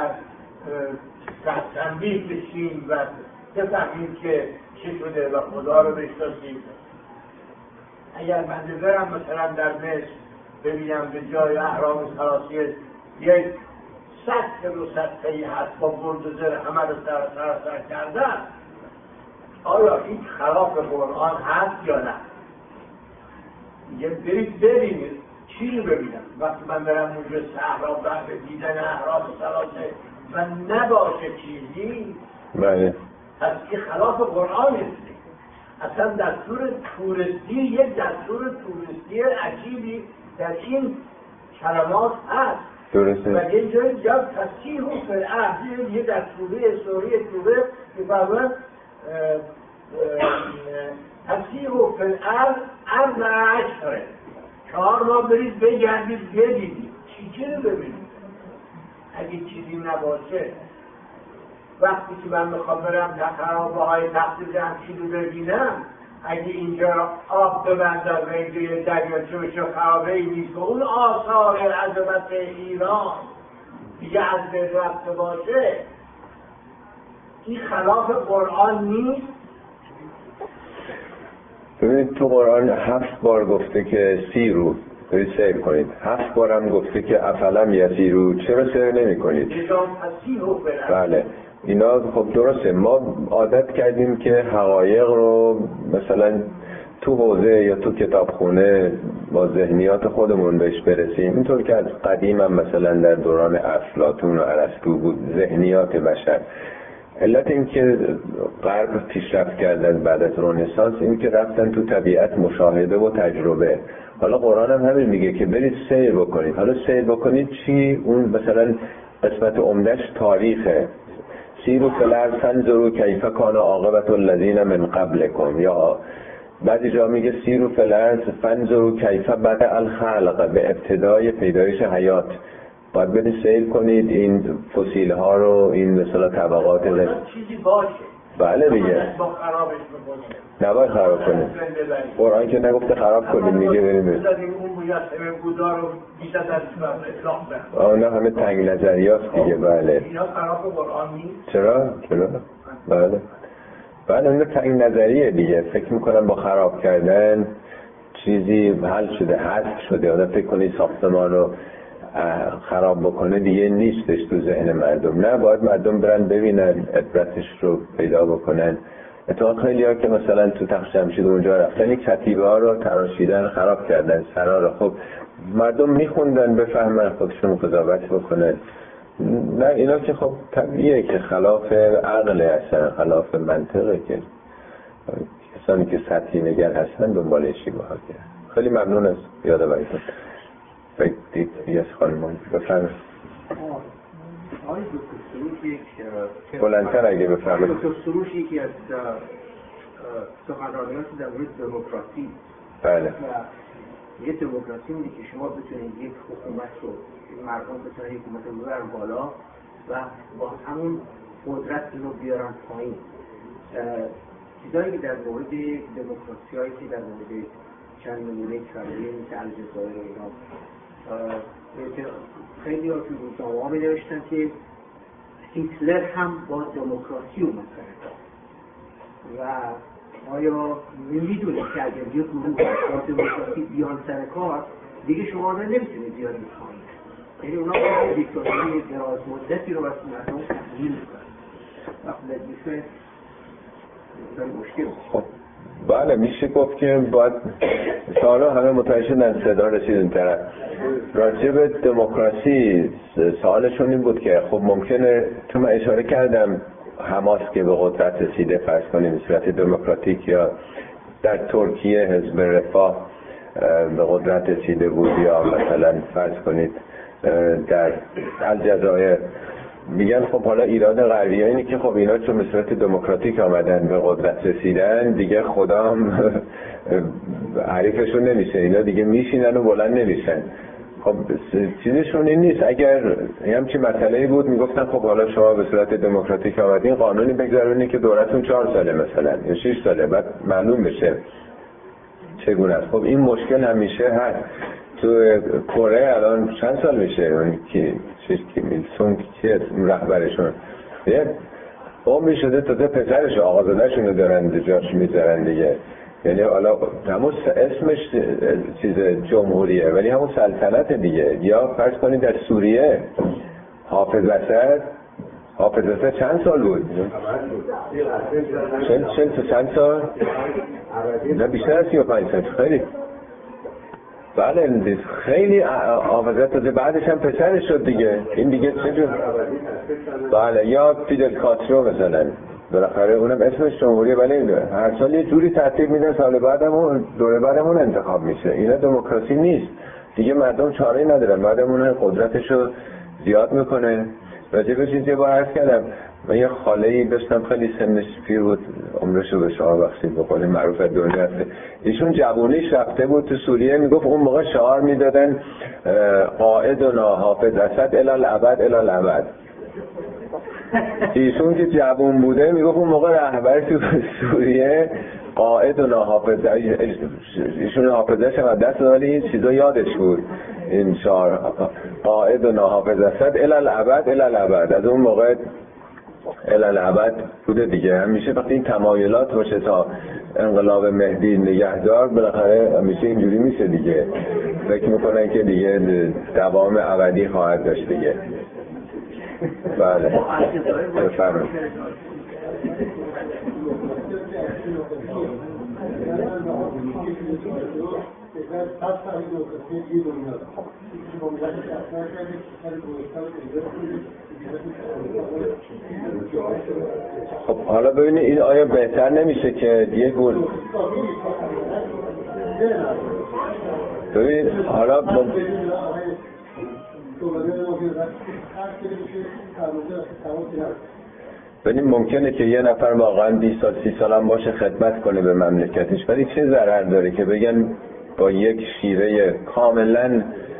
S3: تنبیه بشین و بفهمید که چه شده و خدا رو بشناسید. اگر من برم مثلا در مصر ببینم به جای اهرام ثلاثیه یک سطح رو سطحی هست با بلدوزر همه رو سر کردن، آیا این خلاف قرآن هست یا نه؟ میگه برید ببینید. چی رو ببینم؟ وقتی من برم اونجا صحرا بعد دیدن اهرام ثلاثه و نباشه چیزی،
S1: بله
S3: پس این خلاف قرآن است. اصلا دستور توریستی، یک دستور توریستی عجیبی در این کلمات هست.
S1: درسته.
S3: و یه جایی جا تصیح و فرعه یه دستوری سوری توره که فرمان تصیح و فرعه ارز عشره 4 ماه برید بگردید ببینید چی رو ببینید. اگه چیزی نباشه وقتی که من میخوام برم در خرابه های تخت جمشید رو ببینم، اگه اینجا آب ببندن و اینجا یه دریاچه بشه خرابه ای نیست و اون آثار عظمت ایران دیگه از بین رفته باشه، این خلاف قرآن نیست.
S1: ببینید تو قرآن 7 بار گفته که سیرو برید سیر کنید، 7 بار هم گفته که افلم یسیرو، چرا سیر نمی کنید؟ بله اینا خب درسته، ما عادت کردیم که حقایق رو مثلا تو حوزه یا تو کتابخونه با ذهنیات خودمون بهش برسیم، اینطور که از قدیم هم مثلا در دوران افلاطون و ارسطو بود ذهنیات بشر. علت این که غرب پیشرفت کردن بعد از رنسانس این که رفتن تو طبیعت مشاهده و تجربه. حالا قرآن هم همین میگه که برید سیر بکنید. حالا سیر بکنید چی؟ اون مثلا قسمت عمدش تاریخه. سیروا فی الارض فانظروا کیف کان عاقبة الذین من قبلکم، یا بعضی جا میگه سیروا فی الارض فانظروا کیف بدأ الخلق، به ابتدای پیدایش حیات باید برید سیر کنید این فسیل ها رو، این مثلا طبقات
S3: چیزی باشه.
S1: بله دیگه
S3: با خرابش بکنید،
S1: نباید خراب کنید. قرآن که نگفته خراب کنید، میگه بریم
S3: اون مجسمه بودا رو بیشتر از اطلاق برد.
S1: آنها همه تنگ نظریاست دیگه. بله
S3: اینا خلاف قرآن نیست.
S1: چرا؟ بله بله اون تنگ نظریه دیگه. فکر میکنم با خراب کردن چیزی حل شده، حذف شده. آدم فکر کنی ساختمان رو خراب بکنه دیگه نیستش تو ذهن مردم. نه، باید مردم برن ببینن، عبرتش رو پیدا بکنن. اتفاقا خیلی ها که مثلا تو تخت جمشید اونجا رفتن یک کتیبه ها رو تراشیدن، خراب کردن سرا رو. خب مردم میخوندن بفهمن، خودشون قضاوت بکنن. نه اینا که خب طبیعیه که خلاف عقل هستن، خلاف منطقه که کسانی که سطحی نگر هستن دنبال اشتباه ها کرد. خیلی ممنون از یادآوریتون. دید یه خانمان بفرمایید.
S4: آقای دکتر سروش یک
S1: بلندتر اگه بفرمایید.
S4: دکتر سروش یکی از سخنرانیان در مورد دموکراسی.
S1: بله.
S4: و یه دموکراسی میگه که شما بتونید یک حکومت رو، مردم بتونن یک حکومت رو ببرن بالا و با همون قدرت رو بیارن پایین. چیزایی که در مورد دموکراسی هایی که در مورد چند نمونه کشورهای مثل الجزایر و اینا خیلی ها که روزنامه‌ها می‌نوشتن که هیتلر هم با دموکراسی اومد سر کار. و آیا می‌دونید که اگر یک گروه با دموکراسی بیان سر کار دیگه شما آدم نمی‌تونید بیارید پایین. یعنی اونا با دیکتاتوری دراز مدتی رو واسه مردم تحمیل می‌کنن. وقتی میشه مشکل.
S1: بله میشه گفت که باید سالا همه متوجه شدن، صدا رسید این طرف. راجع به دموکراسی سوالشون این بود که خب ممکنه، چون من اشاره کردم حماس که به قدرت رسیده فرض کنیم صورت دموکراتیک، یا در ترکیه حزب رفاه به قدرت رسیده بود، یا مثلا فرض کنید در الجزایر. میگن خب حالا ایراد غربی‌ها اینه که خب اینا چون به صورت دموکراتیک آمدن به قدرت رسیدن دیگه خدا هم حریفشون نمیشه، اینا دیگه میشینن و بلند نمیشن. خب چیزشون این نیست. اگر همچین مسئله‌ای بود میگفتن خب حالا شما به صورت دموکراتیک آمدین، قانونی بگذارونید که دولتتون 4 ساله مثلا یا 6 ساله، بعد معلوم بشه چگونه است. خب این مشکل همیشه هست. تو کره الان چند سال میشه اون کی میل سونگ که رهبرشون یه عمری شده تا پسرش آقازاده‌شون رو دارن جاش میذارن دیگه. یعنی حالا همون اسمش چیز جمهوریه ولی همون سلطنت دیگه. یا فرض کنید در سوریه حافظ اسد چند سال بود؟ چند سال؟ نه بیشتر از 35 سال. خیلی بله خیلی حافظت داده، بعدش هم پسرش شد دیگه. این دیگه چه جور؟ بله یا فیدل کاسترو مثلا، بالاخره اونم اسمش جمهوریه، ولی هر سال یه جوری ترتیب میدن، سال بعدم اون دوره بعدم اون انتخاب میشه. اینا دموکراسی نیست دیگه. مردم چاره‌ای ندارن، مردم اون قدرتشو زیاد میکنه. راجبش یه بار عرض کردم، من یه خاله‌ای داشتم خیلی سنش پیر بود، عمرشو به شاه بخشید، به قول معروف دنیا هسته. ایشون جوونیش رفته بود تو سوریه، میگفت اون موقع شعار میدادن قائدنا حافظ اسد الی الابد الی الابد. ایشون که جوون بوده میگفت اون موقع رهبر تو سوریه قائدنا حافظ، ایشون حافظش هم دست داده، این چیزا یادش بود، این شعار قائدنا حافظ اسد الی الابد الی الابد. از اون موقع الی الابد بوده دیگه. همیشه وقتی این تمایلات باشه تا انقلاب مهدی نگهدار، بالاخره همیشه اینجوری میشه دیگه. فکر میکنن که دیگه دوام ابدی خواهد داشت دیگه. بله بفرمایید. خب حالا ببینید این آیا بهتر نمیشه که یه گل ببینید حالا ببینید ممکنه که یه نفر واقعا 20 سال 30 سال هم باشه خدمت کنه به مملکتش، ولی چه ضرر داره که بگن با یک شیوه کاملا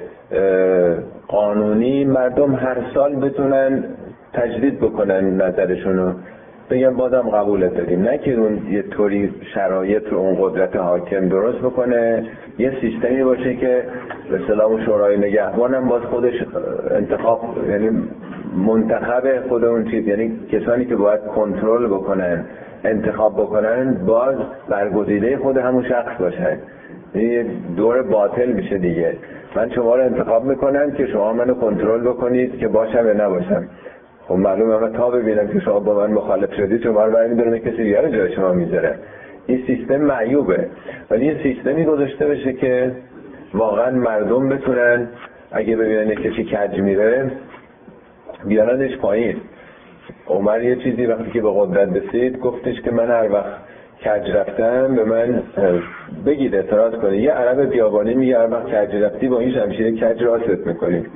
S1: قانونی مردم هر سال بتونن تجدید بکنن نظرشونو، بگن بازم قبولت داریم. نه که اون یه طوری شرایط رو اون قدرت حاکم درست بکنه، یه سیستمی باشه که به اصطلاح شورای نگهبان هم باز خودش انتخاب، یعنی منتخب خود اون چیز، یعنی کسانی که باید کنترل بکنن انتخاب بکنن باز برگزیده خود همون شخص باشن. یه دور باطل میشه دیگه. من شما رو انتخاب میکنم که شما منو کنترل بکنید که باشم یا نباشم. خب معلومه من تا ببینم که شما با من مخالف شدید شما رو برمی‌دارم کسی دیگه رو جای شما میذاره. این سیستم معیوبه، ولی این سیستمی گذاشته بشه که واقعا مردم بتونن اگه ببینن کسی کج میره بیارنش پایین. عمر یه چیزی وقتی که به قدرت رسید گفتش که من هر وقت کج رفتم به من بگید اعتراض کنید. یه عرب بیابانی میگه هر وقت کج رفتی با این شمشیر کج راست میکنید.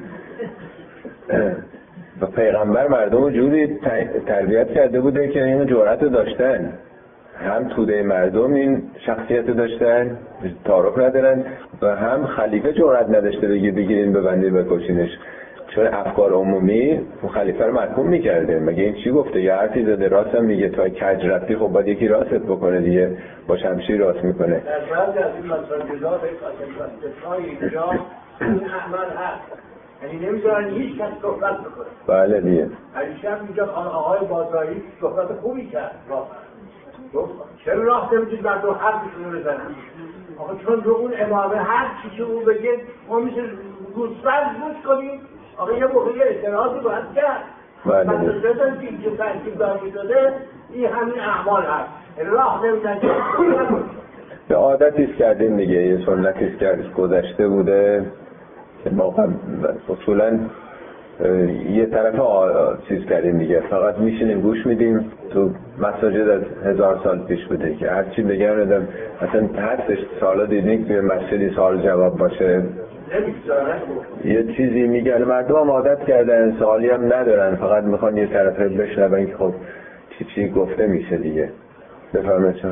S1: و پیغمبر مردم رو جوری تربیت کرده بوده که این جرأت داشتن، هم توده مردم این شخصیت داشتن تعارف ندارن و هم خلیفه جرأت نداشته بگه بگیرین ببندید بکشینش، چون افکار عمومی خلیفه رو محکوم میکرده. مگه این چی گفته؟ یه حرفی زده راست هم میگه تا کج رفتی خب باید یکی راست بکنه دیگه، با شمشیر راست میکنه.
S3: در بعضی از این مساجدها اینجا این عمل هست، یعنی نمیذارن هیچ کس صحبت بکنه.
S1: بله دیگه.
S3: همیشه هم اینجا آقای بازاری صحبت خوبی کرد. چرا راه نمیدید مردم حرفشون رو بزنن؟ آقا چون رو اون امامه هر چی که اون بگه ما میشه گوسفند گوش کنیم. آقا یه موقعی اعتراضی باید کرد.
S1: بله.
S3: من دادن که اینجا ترکیب داری داده این همین اعمال هست. راه نمیدن
S1: به عادتیست کردیم دیگه، یه سنتیست کرد گذشته بوده که ما اصولا یه طرف چیز کردیم دیگه، فقط میشینیم گوش میدیم. تو مساجد از 1000 سال پیش بوده که هرچی بگم ندم اصلا هستش سالا دیدیم که مسجدی سوال جواب باشه یه چیزی میگن، مردم هم عادت کردن سوالی هم ندارن، فقط میخوان یه طرفه بشنون که خب چی گفته میشه دیگه. بفرمایید شما.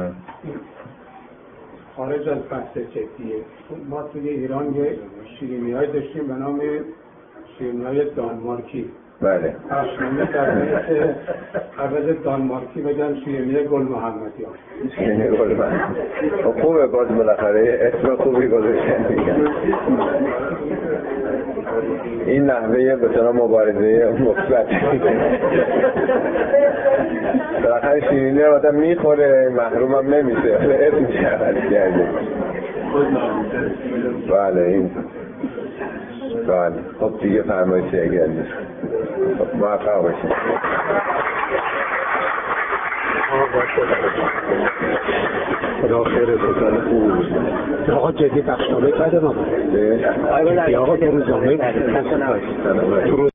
S5: خارج از بحث جدیه، ما توی ایران یه شیرینی‌های داشتیم به نام شیرینی‌های دانمارکی.
S1: بله.
S5: اشنامه در بیت عوض دانمارکی بگن شیرینی گل محمدیان.
S1: شیرینی گل محمدیان. خب خوبه باز بالاخره اسم خوبی گذاشتن میگن. این نحوه مثلا مبارزه مثبت. بالاخره شیرینی رو آدم میخوره محرومم نمیشه. اسم چه عوض کرده. بله این بله. خب دیگه فرمایشی اگر نیست موفق باشید.
S2: خدا خیر بکنه.
S5: آقا جدی بخشنامه کرده ما. آقا روزنامه